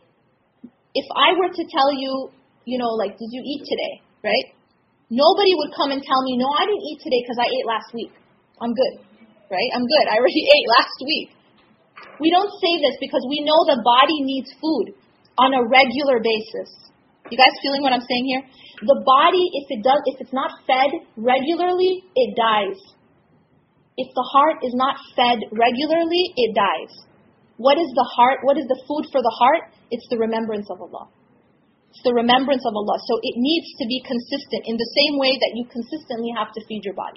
If I were to tell you, you know, like, did you eat today, right? Nobody would come and tell me, no, I didn't eat today because I ate last week. I'm good, right? I'm good. I already ate last week. We don't say this because we know the body needs food on a regular basis. You guys feeling what I'm saying here? The body, if it does, if it's not fed regularly, it dies. If the heart is not fed regularly, it dies. What is the heart? What is the food for the heart? It's the remembrance of Allah. It's the remembrance of Allah. So it needs to be consistent in the same way that you consistently have to feed your body.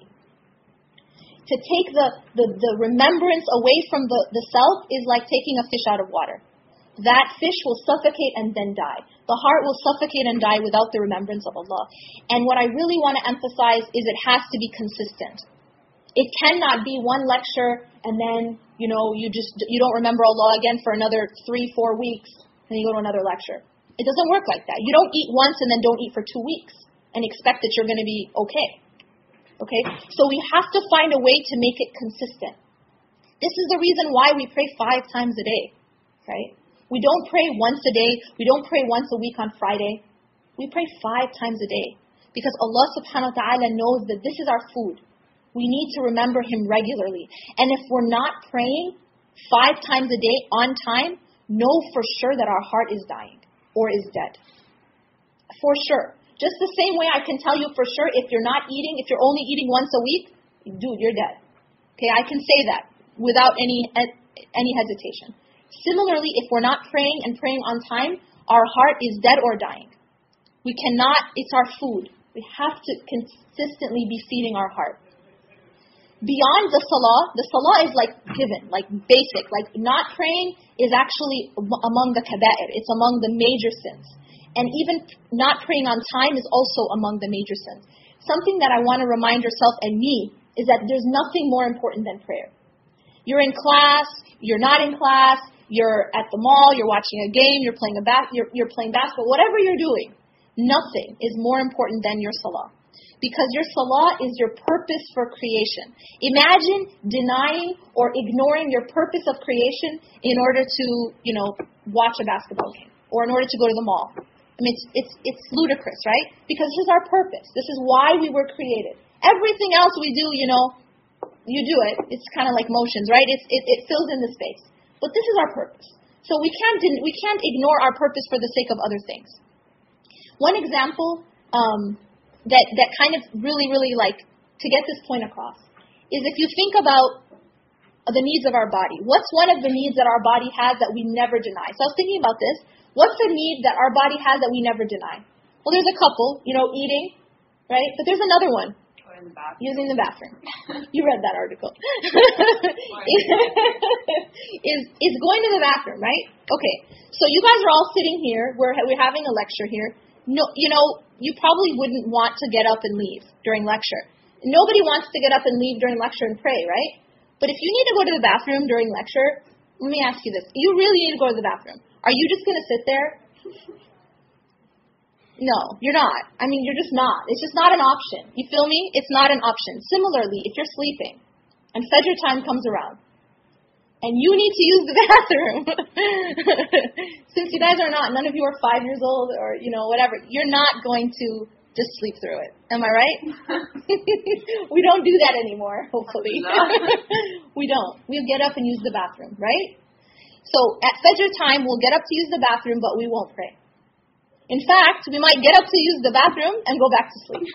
To take the, the, the remembrance away from the, the self is like taking a fish out of water. That fish will suffocate and then die. The heart will suffocate and die without the remembrance of Allah. And what I really want to emphasize is it has to be consistent. It cannot be one lecture and then, you know, you just you don't remember Allah again for another three, four weeks, and you go to another lecture. It doesn't work like that. You don't eat once and then don't eat for two weeks and expect that you're going to be okay. Okay? So we have to find a way to make it consistent. This is the reason why we pray five times a day, right? We don't pray once a day. We don't pray once a week on Friday. We pray five times a day because Allah subhanahu wa ta'ala knows that this is our food. We need to remember Him regularly. And if we're not praying five times a day on time, know for sure that our heart is dying or is dead. For sure. Just the same way I can tell you for sure if you're not eating, if you're only eating once a week, dude, you're dead. Okay, I can say that without any any hesitation. Similarly, if we're not praying and praying on time, Our heart is dead or dying. We cannot, it's our food. We have to consistently be feeding our heart. Beyond the salah, the salah is like given, like basic. Like not praying is actually among the kaba'ir. It's among the major sins. And even not praying on time is also among the major sins. Something that I want to remind yourself and me is that there's nothing more important than prayer. You're in class, you're not in class, you're at the mall, you're watching a game, you're playing a bas- you're, you're playing basketball, whatever you're doing, nothing is more important than your salah. Because your salah is your purpose for creation. Imagine denying or ignoring your purpose of creation in order to, you know, watch a basketball game or in order to go to the mall. I mean, it's it's it's ludicrous, right? Because this is our purpose. This is why we were created. Everything else we do, you know, you do it. It's kind of like motions, right? It's, it it fills in the space. But this is our purpose. So we can't we can't ignore our purpose for the sake of other things. One example um, that that kind of really really like to get this point across is if you think about the needs of our body. What's one of the needs that our body has that we never deny? So I was thinking about this. What's a need that our body has that we never deny? Well, there's a couple, you know, eating, right? But there's another one. In the bathroom. Using the bathroom. You read that article. is is going to the bathroom, right? Okay. So you guys are all sitting here. We're we're having a lecture here. No, you know, you probably wouldn't want to get up and leave during lecture. Nobody wants to get up and leave during lecture and pray, right? But if you need to go to the bathroom during lecture, let me ask you this. You really need to go to the bathroom. Are you just going to sit there? No, you're not. I mean, you're just not. It's just not an option. You feel me? It's not an option. Similarly, if you're sleeping and Fajr time comes around and you need to use the bathroom, since you guys are not, none of you are five years old or, you know, whatever, you're not going to just sleep through it. Am I right? We don't do that anymore, hopefully. We don't. We get up and use the bathroom, right? So at Fajr time, we'll get up to use the bathroom, but we won't pray. In fact, we might get up to use the bathroom and go back to sleep.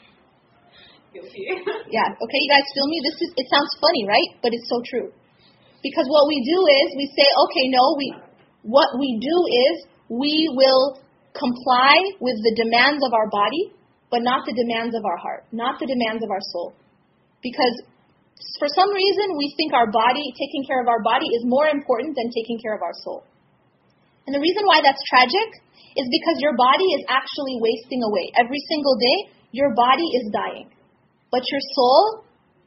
Guilty. Yeah, okay, you guys feel me? This is, it sounds funny, right? But it's so true. Because what we do is, we say, okay, no, we, what we do is, we will comply with the demands of our body, but not the demands of our heart, not the demands of our soul. Because for some reason, we think our body, taking care of our body is more important than taking care of our soul. And the reason why that's tragic is because your body is actually wasting away. Every single day, your body is dying. But your soul,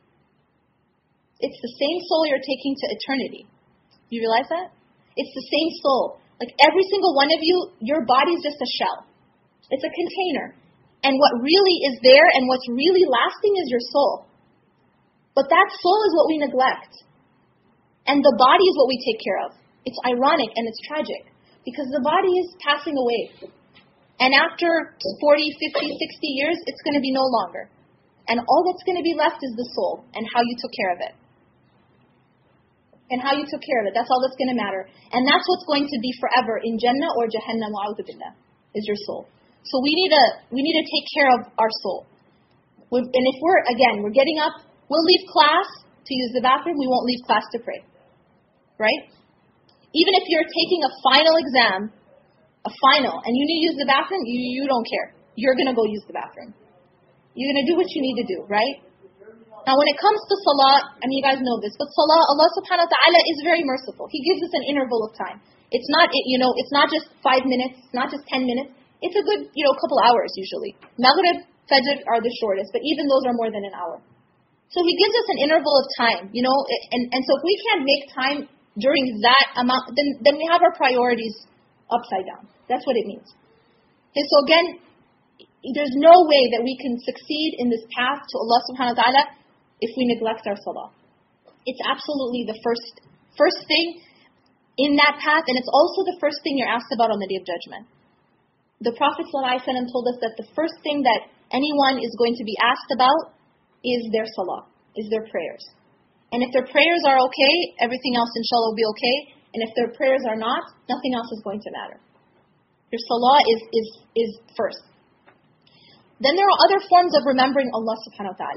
it's the same soul you're taking to eternity. You realize that? It's the same soul. Like every single one of you, your body's just a shell. It's a container. And what really is there and what's really lasting is your soul. But that soul is what we neglect. And the body is what we take care of. It's ironic and it's tragic. Because the body is passing away. And after forty, fifty, sixty years, it's going to be no longer. And all that's going to be left is the soul and how you took care of it. And how you took care of it. That's all that's going to matter. And that's what's going to be forever in Jannah or Jahannam, wa'udhu billah, is your soul. So we need to we need to take care of our soul. And if we're, again, we're getting up, we'll leave class to use the bathroom, we won't leave class to pray. Right? Even if you're taking a final exam, a final, and you need to use the bathroom, you, you don't care. You're going to go use the bathroom. You're going to do what you need to do, right? Now when it comes to salah, I mean you guys know this, but salah, Allah subhanahu wa ta'ala is very merciful. He gives us an interval of time. It's not, you know, it's not just five minutes, it's not just ten minutes. It's a good, you know, couple hours usually. Maghrib, Fajr are the shortest, but even those are more than an hour. So He gives us an interval of time, you know, and, and so if we can't make time during that amount, then, then we have our priorities upside down. That's what it means. Okay, so again, there's no way that we can succeed in this path to Allah subhanahu wa ta'ala if we neglect our salah. It's absolutely the first first thing in that path, and it's also the first thing you're asked about on the Day of Judgment. The Prophet ﷺ told us that the first thing that anyone is going to be asked about is their salah, is their prayers. And if their prayers are okay, everything else inshallah will be okay. And if their prayers are not, nothing else is going to matter. Your salah is, is, is first. Then there are other forms of remembering Allah subhanahu wa ta'ala.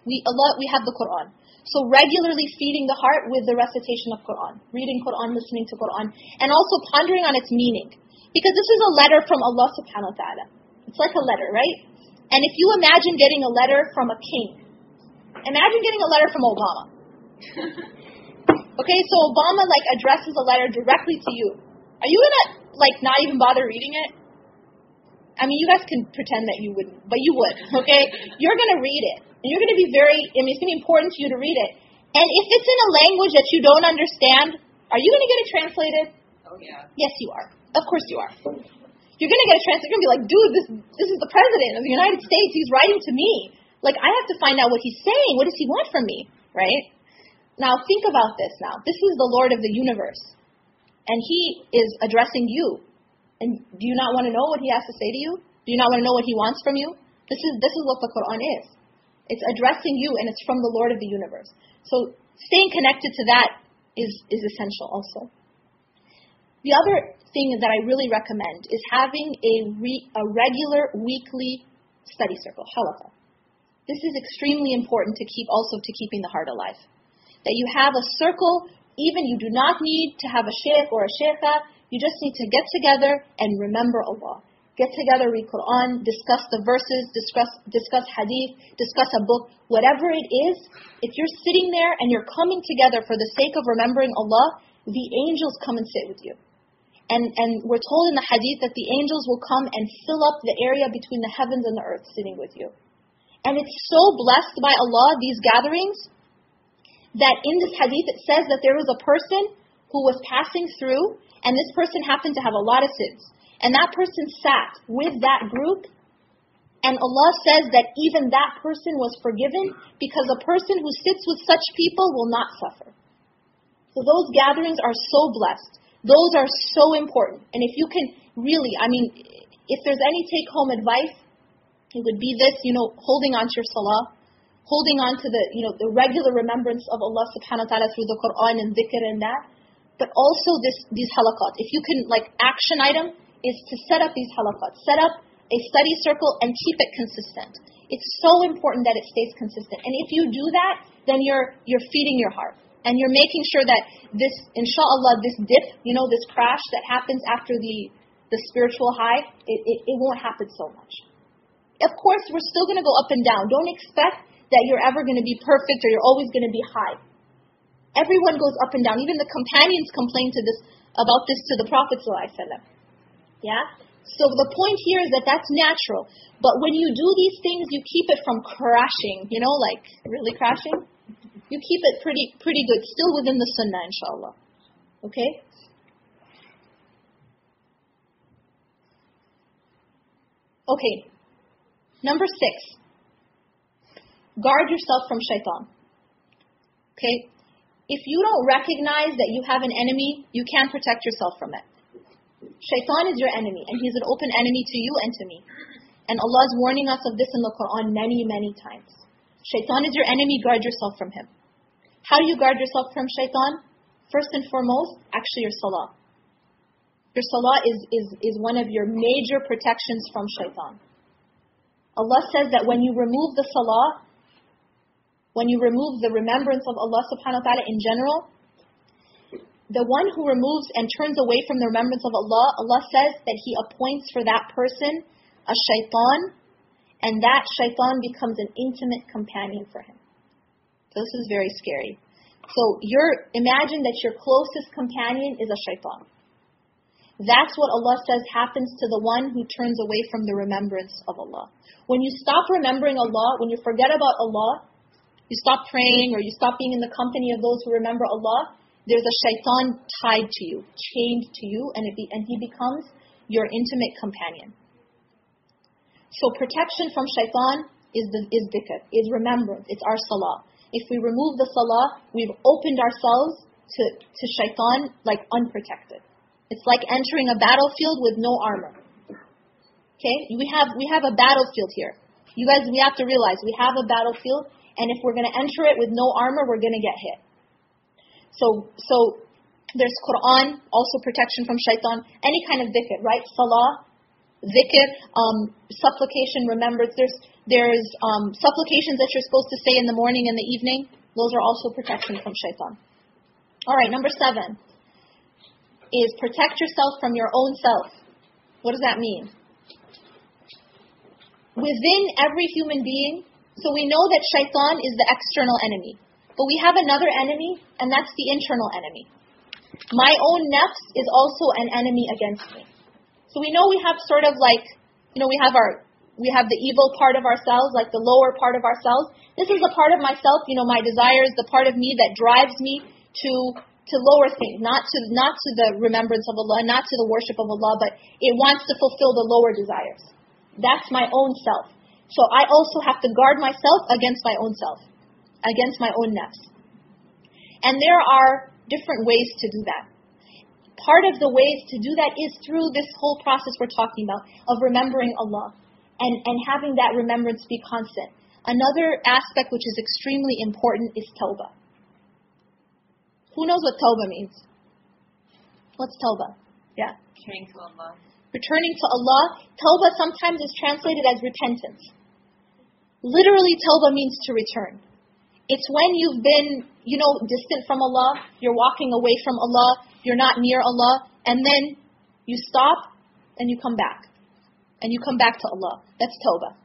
We Allah, we have the Quran. So regularly feeding the heart with the recitation of Quran, reading Quran, listening to Quran, and also pondering on its meaning. Because this is a letter from Allah subhanahu wa ta'ala. It's like a letter, right? And if you imagine getting a letter from a king, imagine getting a letter from Obama. Okay, so Obama like addresses a letter directly to you. Are you gonna like not even bother reading it? I mean, you guys can pretend that you wouldn't, but you would, okay? You're gonna read it. And you're gonna be very, I mean, it's gonna be important to you to read it. And if it's in a language that you don't understand, are you gonna get it translated? Oh yeah. Yes, you are. Of course you are. You're gonna get it translated. You're gonna be like, dude, this this is the president of the United States. He's writing to me. Like, I have to find out what he's saying. What does he want from me, right? Now, think about this now. This is the Lord of the universe. And he is addressing you. And do you not want to know what he has to say to you? Do you not want to know what he wants from you? This is this is what the Quran is. It's addressing you, and it's from the Lord of the universe. So staying connected to that is, is essential also. The other thing that I really recommend is having a, re, a regular weekly study circle, halaqah. This is extremely important to keep also to keeping the heart alive. That you have a circle, even you do not need to have a sheikh or a sheikha, you just need to get together and remember Allah. Get together, read Quran, discuss the verses, discuss discuss hadith, discuss a book, whatever it is. If you're sitting there and you're coming together for the sake of remembering Allah, the angels come and sit with you. And and we're told in the hadith that the angels will come and fill up the area between the heavens and the earth sitting with you. And it's so blessed by Allah, these gatherings, that in this hadith it says that there was a person who was passing through, and this person happened to have a lot of sins. And that person sat with that group, and Allah says that even that person was forgiven because a person who sits with such people will not suffer. So those gatherings are so blessed. Those are so important. And if you can really, I mean, if there's any take-home advice, it would be this, you know, holding on to your salah, holding on to the, you know, the regular remembrance of Allah subhanahu wa ta'ala through the Quran and dhikr and that, but also this these halaqat. If you can, like, action item is to set up these halaqat. Set up a study circle and keep it consistent. It's so important that it stays consistent. And if you do that, then you're you're feeding your heart. And you're making sure that this, inshallah, this dip, you know, this crash that happens after the, the spiritual high, it, it, it won't happen so much. Of course, we're still going to go up and down. Don't expect that you're ever going to be perfect or you're always going to be high. Everyone goes up and down. Even the companions complained to this about this to the Prophet ﷺ. Yeah? So the point here is that that's natural. But when you do these things, you keep it from crashing, you know, like really crashing. You keep it pretty pretty good, still within the sunnah, inshallah. Okay? Okay. Number six. Guard yourself from shaitan. Okay? If you don't recognize that you have an enemy, you can't protect yourself from it. Shaitan is your enemy, and he's an open enemy to you and to me. And Allah is warning us of this in the Quran many, many times. Shaitan is your enemy, guard yourself from him. How do you guard yourself from shaitan? First and foremost, actually your salah. Your salah is, is, is one of your major protections from shaitan. Allah says that when you remove the salah, when you remove the remembrance of Allah subhanahu wa ta'ala in general, the one who removes and turns away from the remembrance of Allah, Allah says that He appoints for that person a shaitan, and that shaitan becomes an intimate companion for him. So this is very scary. So you're, imagine that your closest companion is a shaitan. That's what Allah says happens to the one who turns away from the remembrance of Allah. When you stop remembering Allah, when you forget about Allah, you stop praying or you stop being in the company of those who remember Allah, there's a shaitan tied to you, chained to you, and, it be, and he becomes your intimate companion. So protection from shaitan is the is dhikr, is remembrance, it's our salah. If we remove the salah, we've opened ourselves to, to shaitan like unprotected. It's like entering a battlefield with no armor. Okay? We have we have a battlefield here. You guys, we have to realize we have a battlefield, and if we're going to enter it with no armor, we're going to get hit. So so there's Quran, also protection from shaitan, any kind of dhikr, right? Salah, dhikr, um, supplication, remembrance. There's there's um, supplications that you're supposed to say in the morning and the evening. Those are also protection from shaitan. All right, number seven is protect yourself from your own self. What does that mean? Within every human being, so we know that shaitan is the external enemy. But we have another enemy, and that's the internal enemy. My own nafs is also an enemy against me. So we know we have sort of like, you know, we have our, we have the evil part of ourselves, like the lower part of ourselves. This is the part of myself, you know, my desires, the part of me that drives me to to lower things, not to not to the remembrance of Allah, not to the worship of Allah, but it wants to fulfill the lower desires. That's my own self. So I also have to guard myself against my own self, against my own nafs. And there are different ways to do that. Part of the ways to do that is through this whole process we're talking about of remembering Allah and, and having that remembrance be constant. Another aspect which is extremely important is tawbah. Who knows what tawbah means? What's tawbah? Yeah. Returning to Allah. Returning to Allah. Tawbah sometimes is translated as repentance. Literally, tawbah means to return. It's when you've been, you know, distant from Allah, you're walking away from Allah, you're not near Allah, and then you stop and you come back. And you come back to Allah. That's tawbah.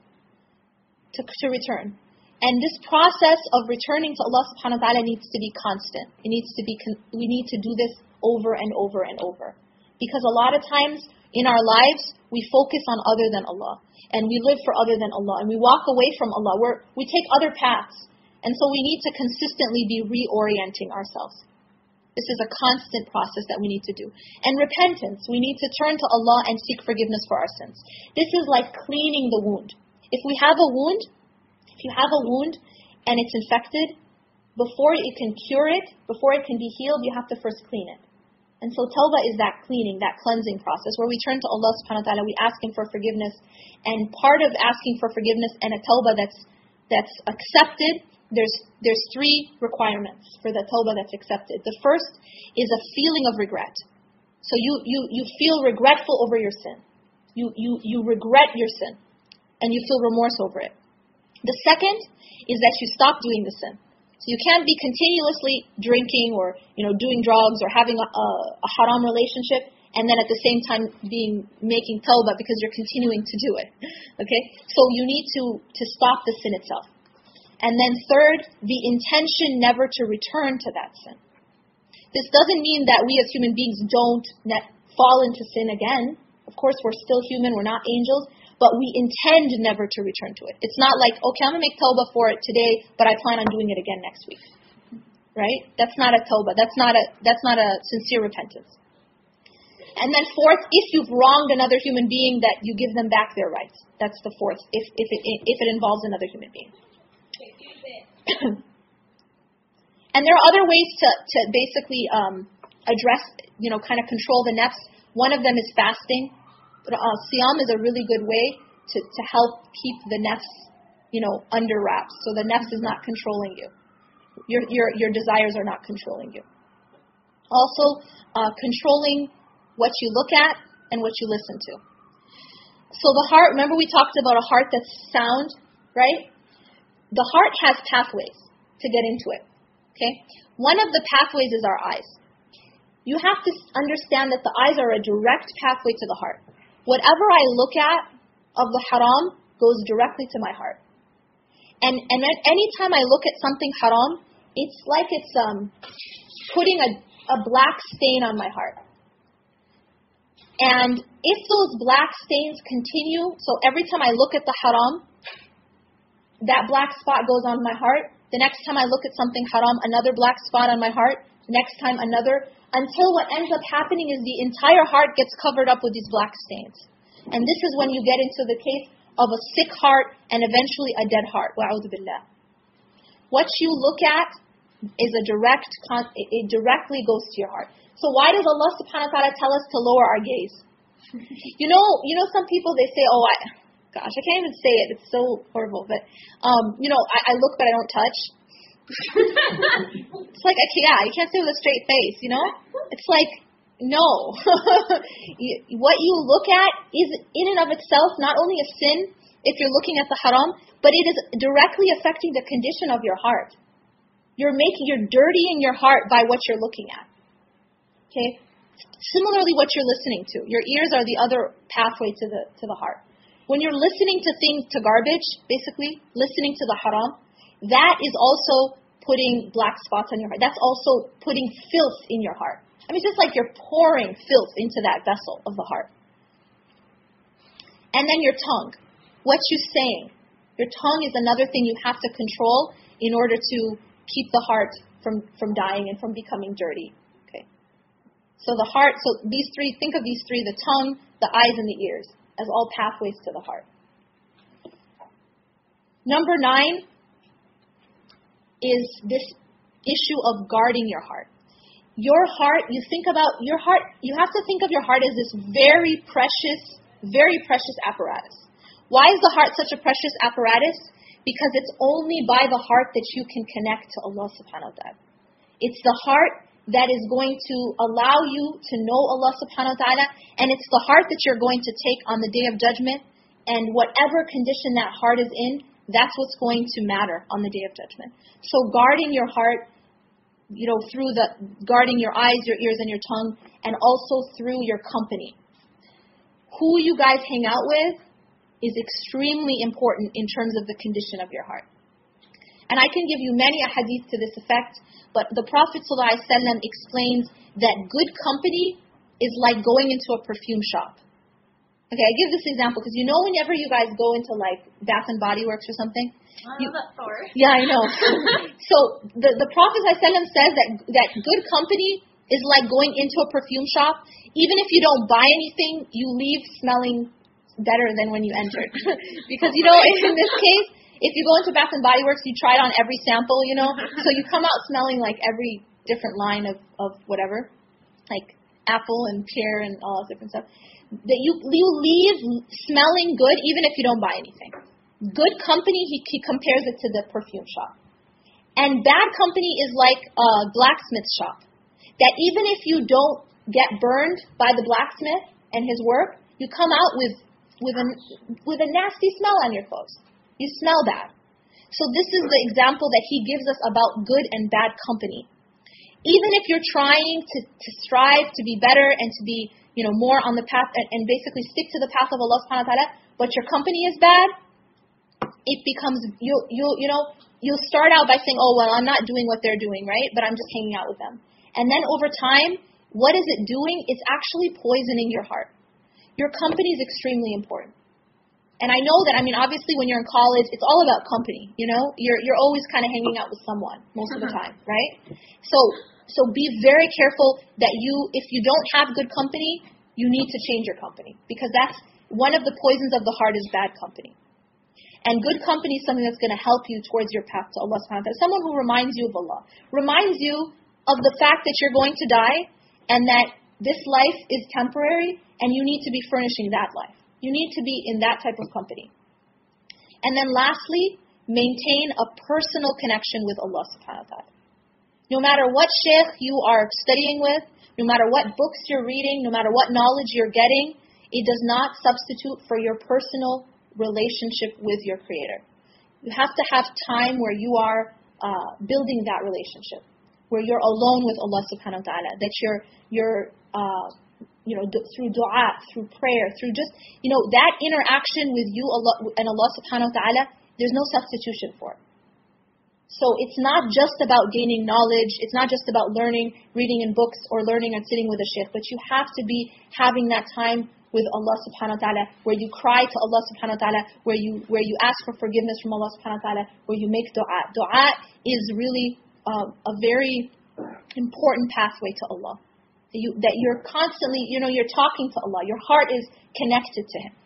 To, to return. And this process of returning to Allah subhanahu wa ta'ala needs to be constant. It needs to be, con- we need to do this over and over and over. Because a lot of times in our lives, we focus on other than Allah. And we live for other than Allah. And we walk away from Allah. We're, we take other paths. And so we need to consistently be reorienting ourselves. This is a constant process that we need to do. And repentance. We need to turn to Allah and seek forgiveness for our sins. This is like cleaning the wound. If we have a wound, if you have a wound and it's infected, before you can cure it, before it can be healed, you have to first clean it. And so tawbah is that cleaning, that cleansing process where we turn to Allah subhanahu wa ta'ala, we ask Him for forgiveness. And part of asking for forgiveness and a tawbah that's that's accepted, there's there's three requirements for the tawbah that's accepted. The first is a feeling of regret. So you you, you feel regretful over your sin. You, you, you regret your sin. And you feel remorse over it. The second is that you stop doing the sin. So you can't be continuously drinking or, you know, doing drugs or having a, a, a haram relationship and then at the same time being making tawbah because you're continuing to do it. Okay? So you need to, to stop the sin itself. And then third, the intention never to return to that sin. This doesn't mean that we as human beings don't net, fall into sin again. Of course, we're still human, we're not angels. But we intend never to return to it. It's not like, okay, I'm going to make tawbah for it today, but I plan on doing it again next week. Right? That's not a tawbah. That's not a that's not a sincere repentance. And then fourth, if you've wronged another human being, that you give them back their rights. That's the fourth, if if it if it involves another human being. And there are other ways to, to basically um, address, you know, kind of control the nafs. One of them is fasting. But uh, siyam is a really good way to, to help keep the nafs, you know, under wraps. So the nafs is not controlling you. Your your your desires are not controlling you. Also, uh, controlling what you look at and what you listen to. So the heart, remember we talked about a heart that's sound, right? The heart has pathways to get into it. Okay? One of the pathways is our eyes. You have to understand that the eyes are a direct pathway to the heart. Whatever I look at of the haram goes directly to my heart. And and any time I look at something haram, it's like it's um putting a, a black stain on my heart. And if those black stains continue, so every time I look at the haram, that black spot goes on my heart. The next time I look at something haram, another black spot on my heart. Next time another. Until what ends up happening is the entire heart gets covered up with these black stains. And this is when you get into the case of a sick heart and eventually a dead heart. Wa'udhu billah. What you look at is a direct, it directly goes to your heart. So why does Allah subhanahu wa ta'ala tell us to lower our gaze? You know, you know some people, they say, oh, I, gosh, I can't even say it. It's so horrible. But, um, you know, I, I look but I don't touch. It's like, yeah, you can't say with a straight face, you know? It's like, No. What you look at is in and of itself not only a sin if you're looking at the haram, but it is directly affecting the condition of your heart. You're making, you're dirtying your heart by what you're looking at. Okay? Similarly, what you're listening to. Your ears are the other pathway to the to the heart. When you're listening to things, to garbage, basically, listening to the haram, that is also putting black spots on your heart. That's also putting filth in your heart. I mean, it's just like you're pouring filth into that vessel of the heart. And then your tongue. What you're saying. Your tongue is another thing you have to control in order to keep the heart from, from dying and from becoming dirty. Okay. So the heart, so these three, think of these three, the tongue, the eyes, and the ears, as all pathways to the heart. Number nine is this issue of guarding your heart. Your heart, you think about your heart, you have to think of your heart as this very precious, very precious apparatus. Why is the heart such a precious apparatus? Because it's only by the heart that you can connect to Allah subhanahu wa ta'ala. It's the heart that is going to allow you to know Allah subhanahu wa ta'ala, and it's the heart that you're going to take on the day of judgment, and whatever condition that heart is in, that's what's going to matter on the day of judgment. So guarding your heart, you know, through the, guarding your eyes, your ears, and your tongue, and also through your company. Who you guys hang out with is extremely important in terms of the condition of your heart. And I can give you many ahadith to this effect, but the Prophet ﷺ explains that good company is like going into a perfume shop. Okay, I give this example because you know whenever you guys go into like Bath and Body Works or something? I you, know that story. Yeah, I know. So the, the Prophet ﷺ says that, that good company is like going into a perfume shop. Even if you don't buy anything, you leave smelling better than when you entered. Because, you know, in this case, if you go into Bath and Body Works, you try it on every sample, you know, so you come out smelling like every different line of, of whatever, like apple and pear and all that different stuff. That you you leave smelling good even if you don't buy anything. Good company, he, he compares it to the perfume shop. And bad company is like a blacksmith shop. That even if you don't get burned by the blacksmith and his work, you come out with with a, with a nasty smell on your clothes. You smell bad. So this is the example that he gives us about good and bad company. Even if you're trying to, to strive to be better and to be, you know, more on the path and, and basically stick to the path of Allah subhanahu wa ta'ala, but your company is bad, it becomes, you you you know, you'll start out by saying, oh, well, I'm not doing what they're doing, right? But I'm just hanging out with them. And then over time, what is it doing? It's actually poisoning your heart. Your company is extremely important. And I know that, I mean, obviously when you're in college, it's all about company, you know? You're you're always kind of hanging out with someone most of the time, right? So so be very careful that you, if you don't have good company, you need to change your company. Because that's one of the poisons of the heart is bad company. And good company is something that's going to help you towards your path to Allah subhanahu wa ta'ala. Someone who reminds you of Allah. Reminds you of the fact that you're going to die and that this life is temporary and you need to be furnishing that life. You need to be in that type of company. And then lastly, maintain a personal connection with Allah subhanahu wa ta'ala. No matter what shaykh you are studying with, no matter what books you're reading, no matter what knowledge you're getting, it does not substitute for your personal relationship with your Creator. You have to have time where you are uh, building that relationship, where you're alone with Allah subhanahu wa ta'ala, that you're, you're uh, you know, through dua, through prayer, through just, you know, that interaction with you Allah, and Allah subhanahu wa ta'ala, there's no substitution for it. So it's not just about gaining knowledge, it's not just about learning, reading in books or learning and sitting with a shaykh, but you have to be having that time with Allah subhanahu wa ta'ala, where you cry to Allah subhanahu wa ta'ala, where you where you ask for forgiveness from Allah subhanahu wa ta'ala, where you make dua. Dua is really uh, a very important pathway to Allah. That, you, that you're constantly, you know, you're talking to Allah. Your heart is connected to Him.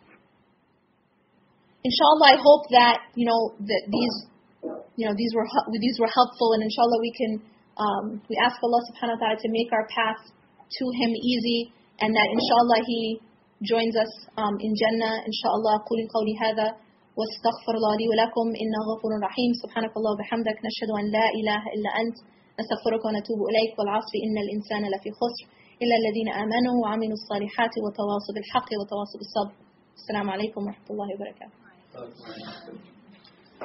Inshallah, I hope that, you know, that these, you know, these were these were helpful, and inshallah we can, um, we ask Allah subhanahu wa ta'ala to make our path to Him easy, and that inshallah He joins us um, in Jannah. Inshallah, قولي قولي هذا واستغفر الله لي ولكم إنه غفور رحيم. سبحانك الله وبحمدك نشهد أن لا إله إلا أنت نستغفرك ونتوب إليك والعصر إن الإنسان لفي خسر إلا الذين آمنوا وعملوا الصالحات وتواصوا بالحق وتواصوا بالصبر. السلام عليكم ورحمة الله وبركاته.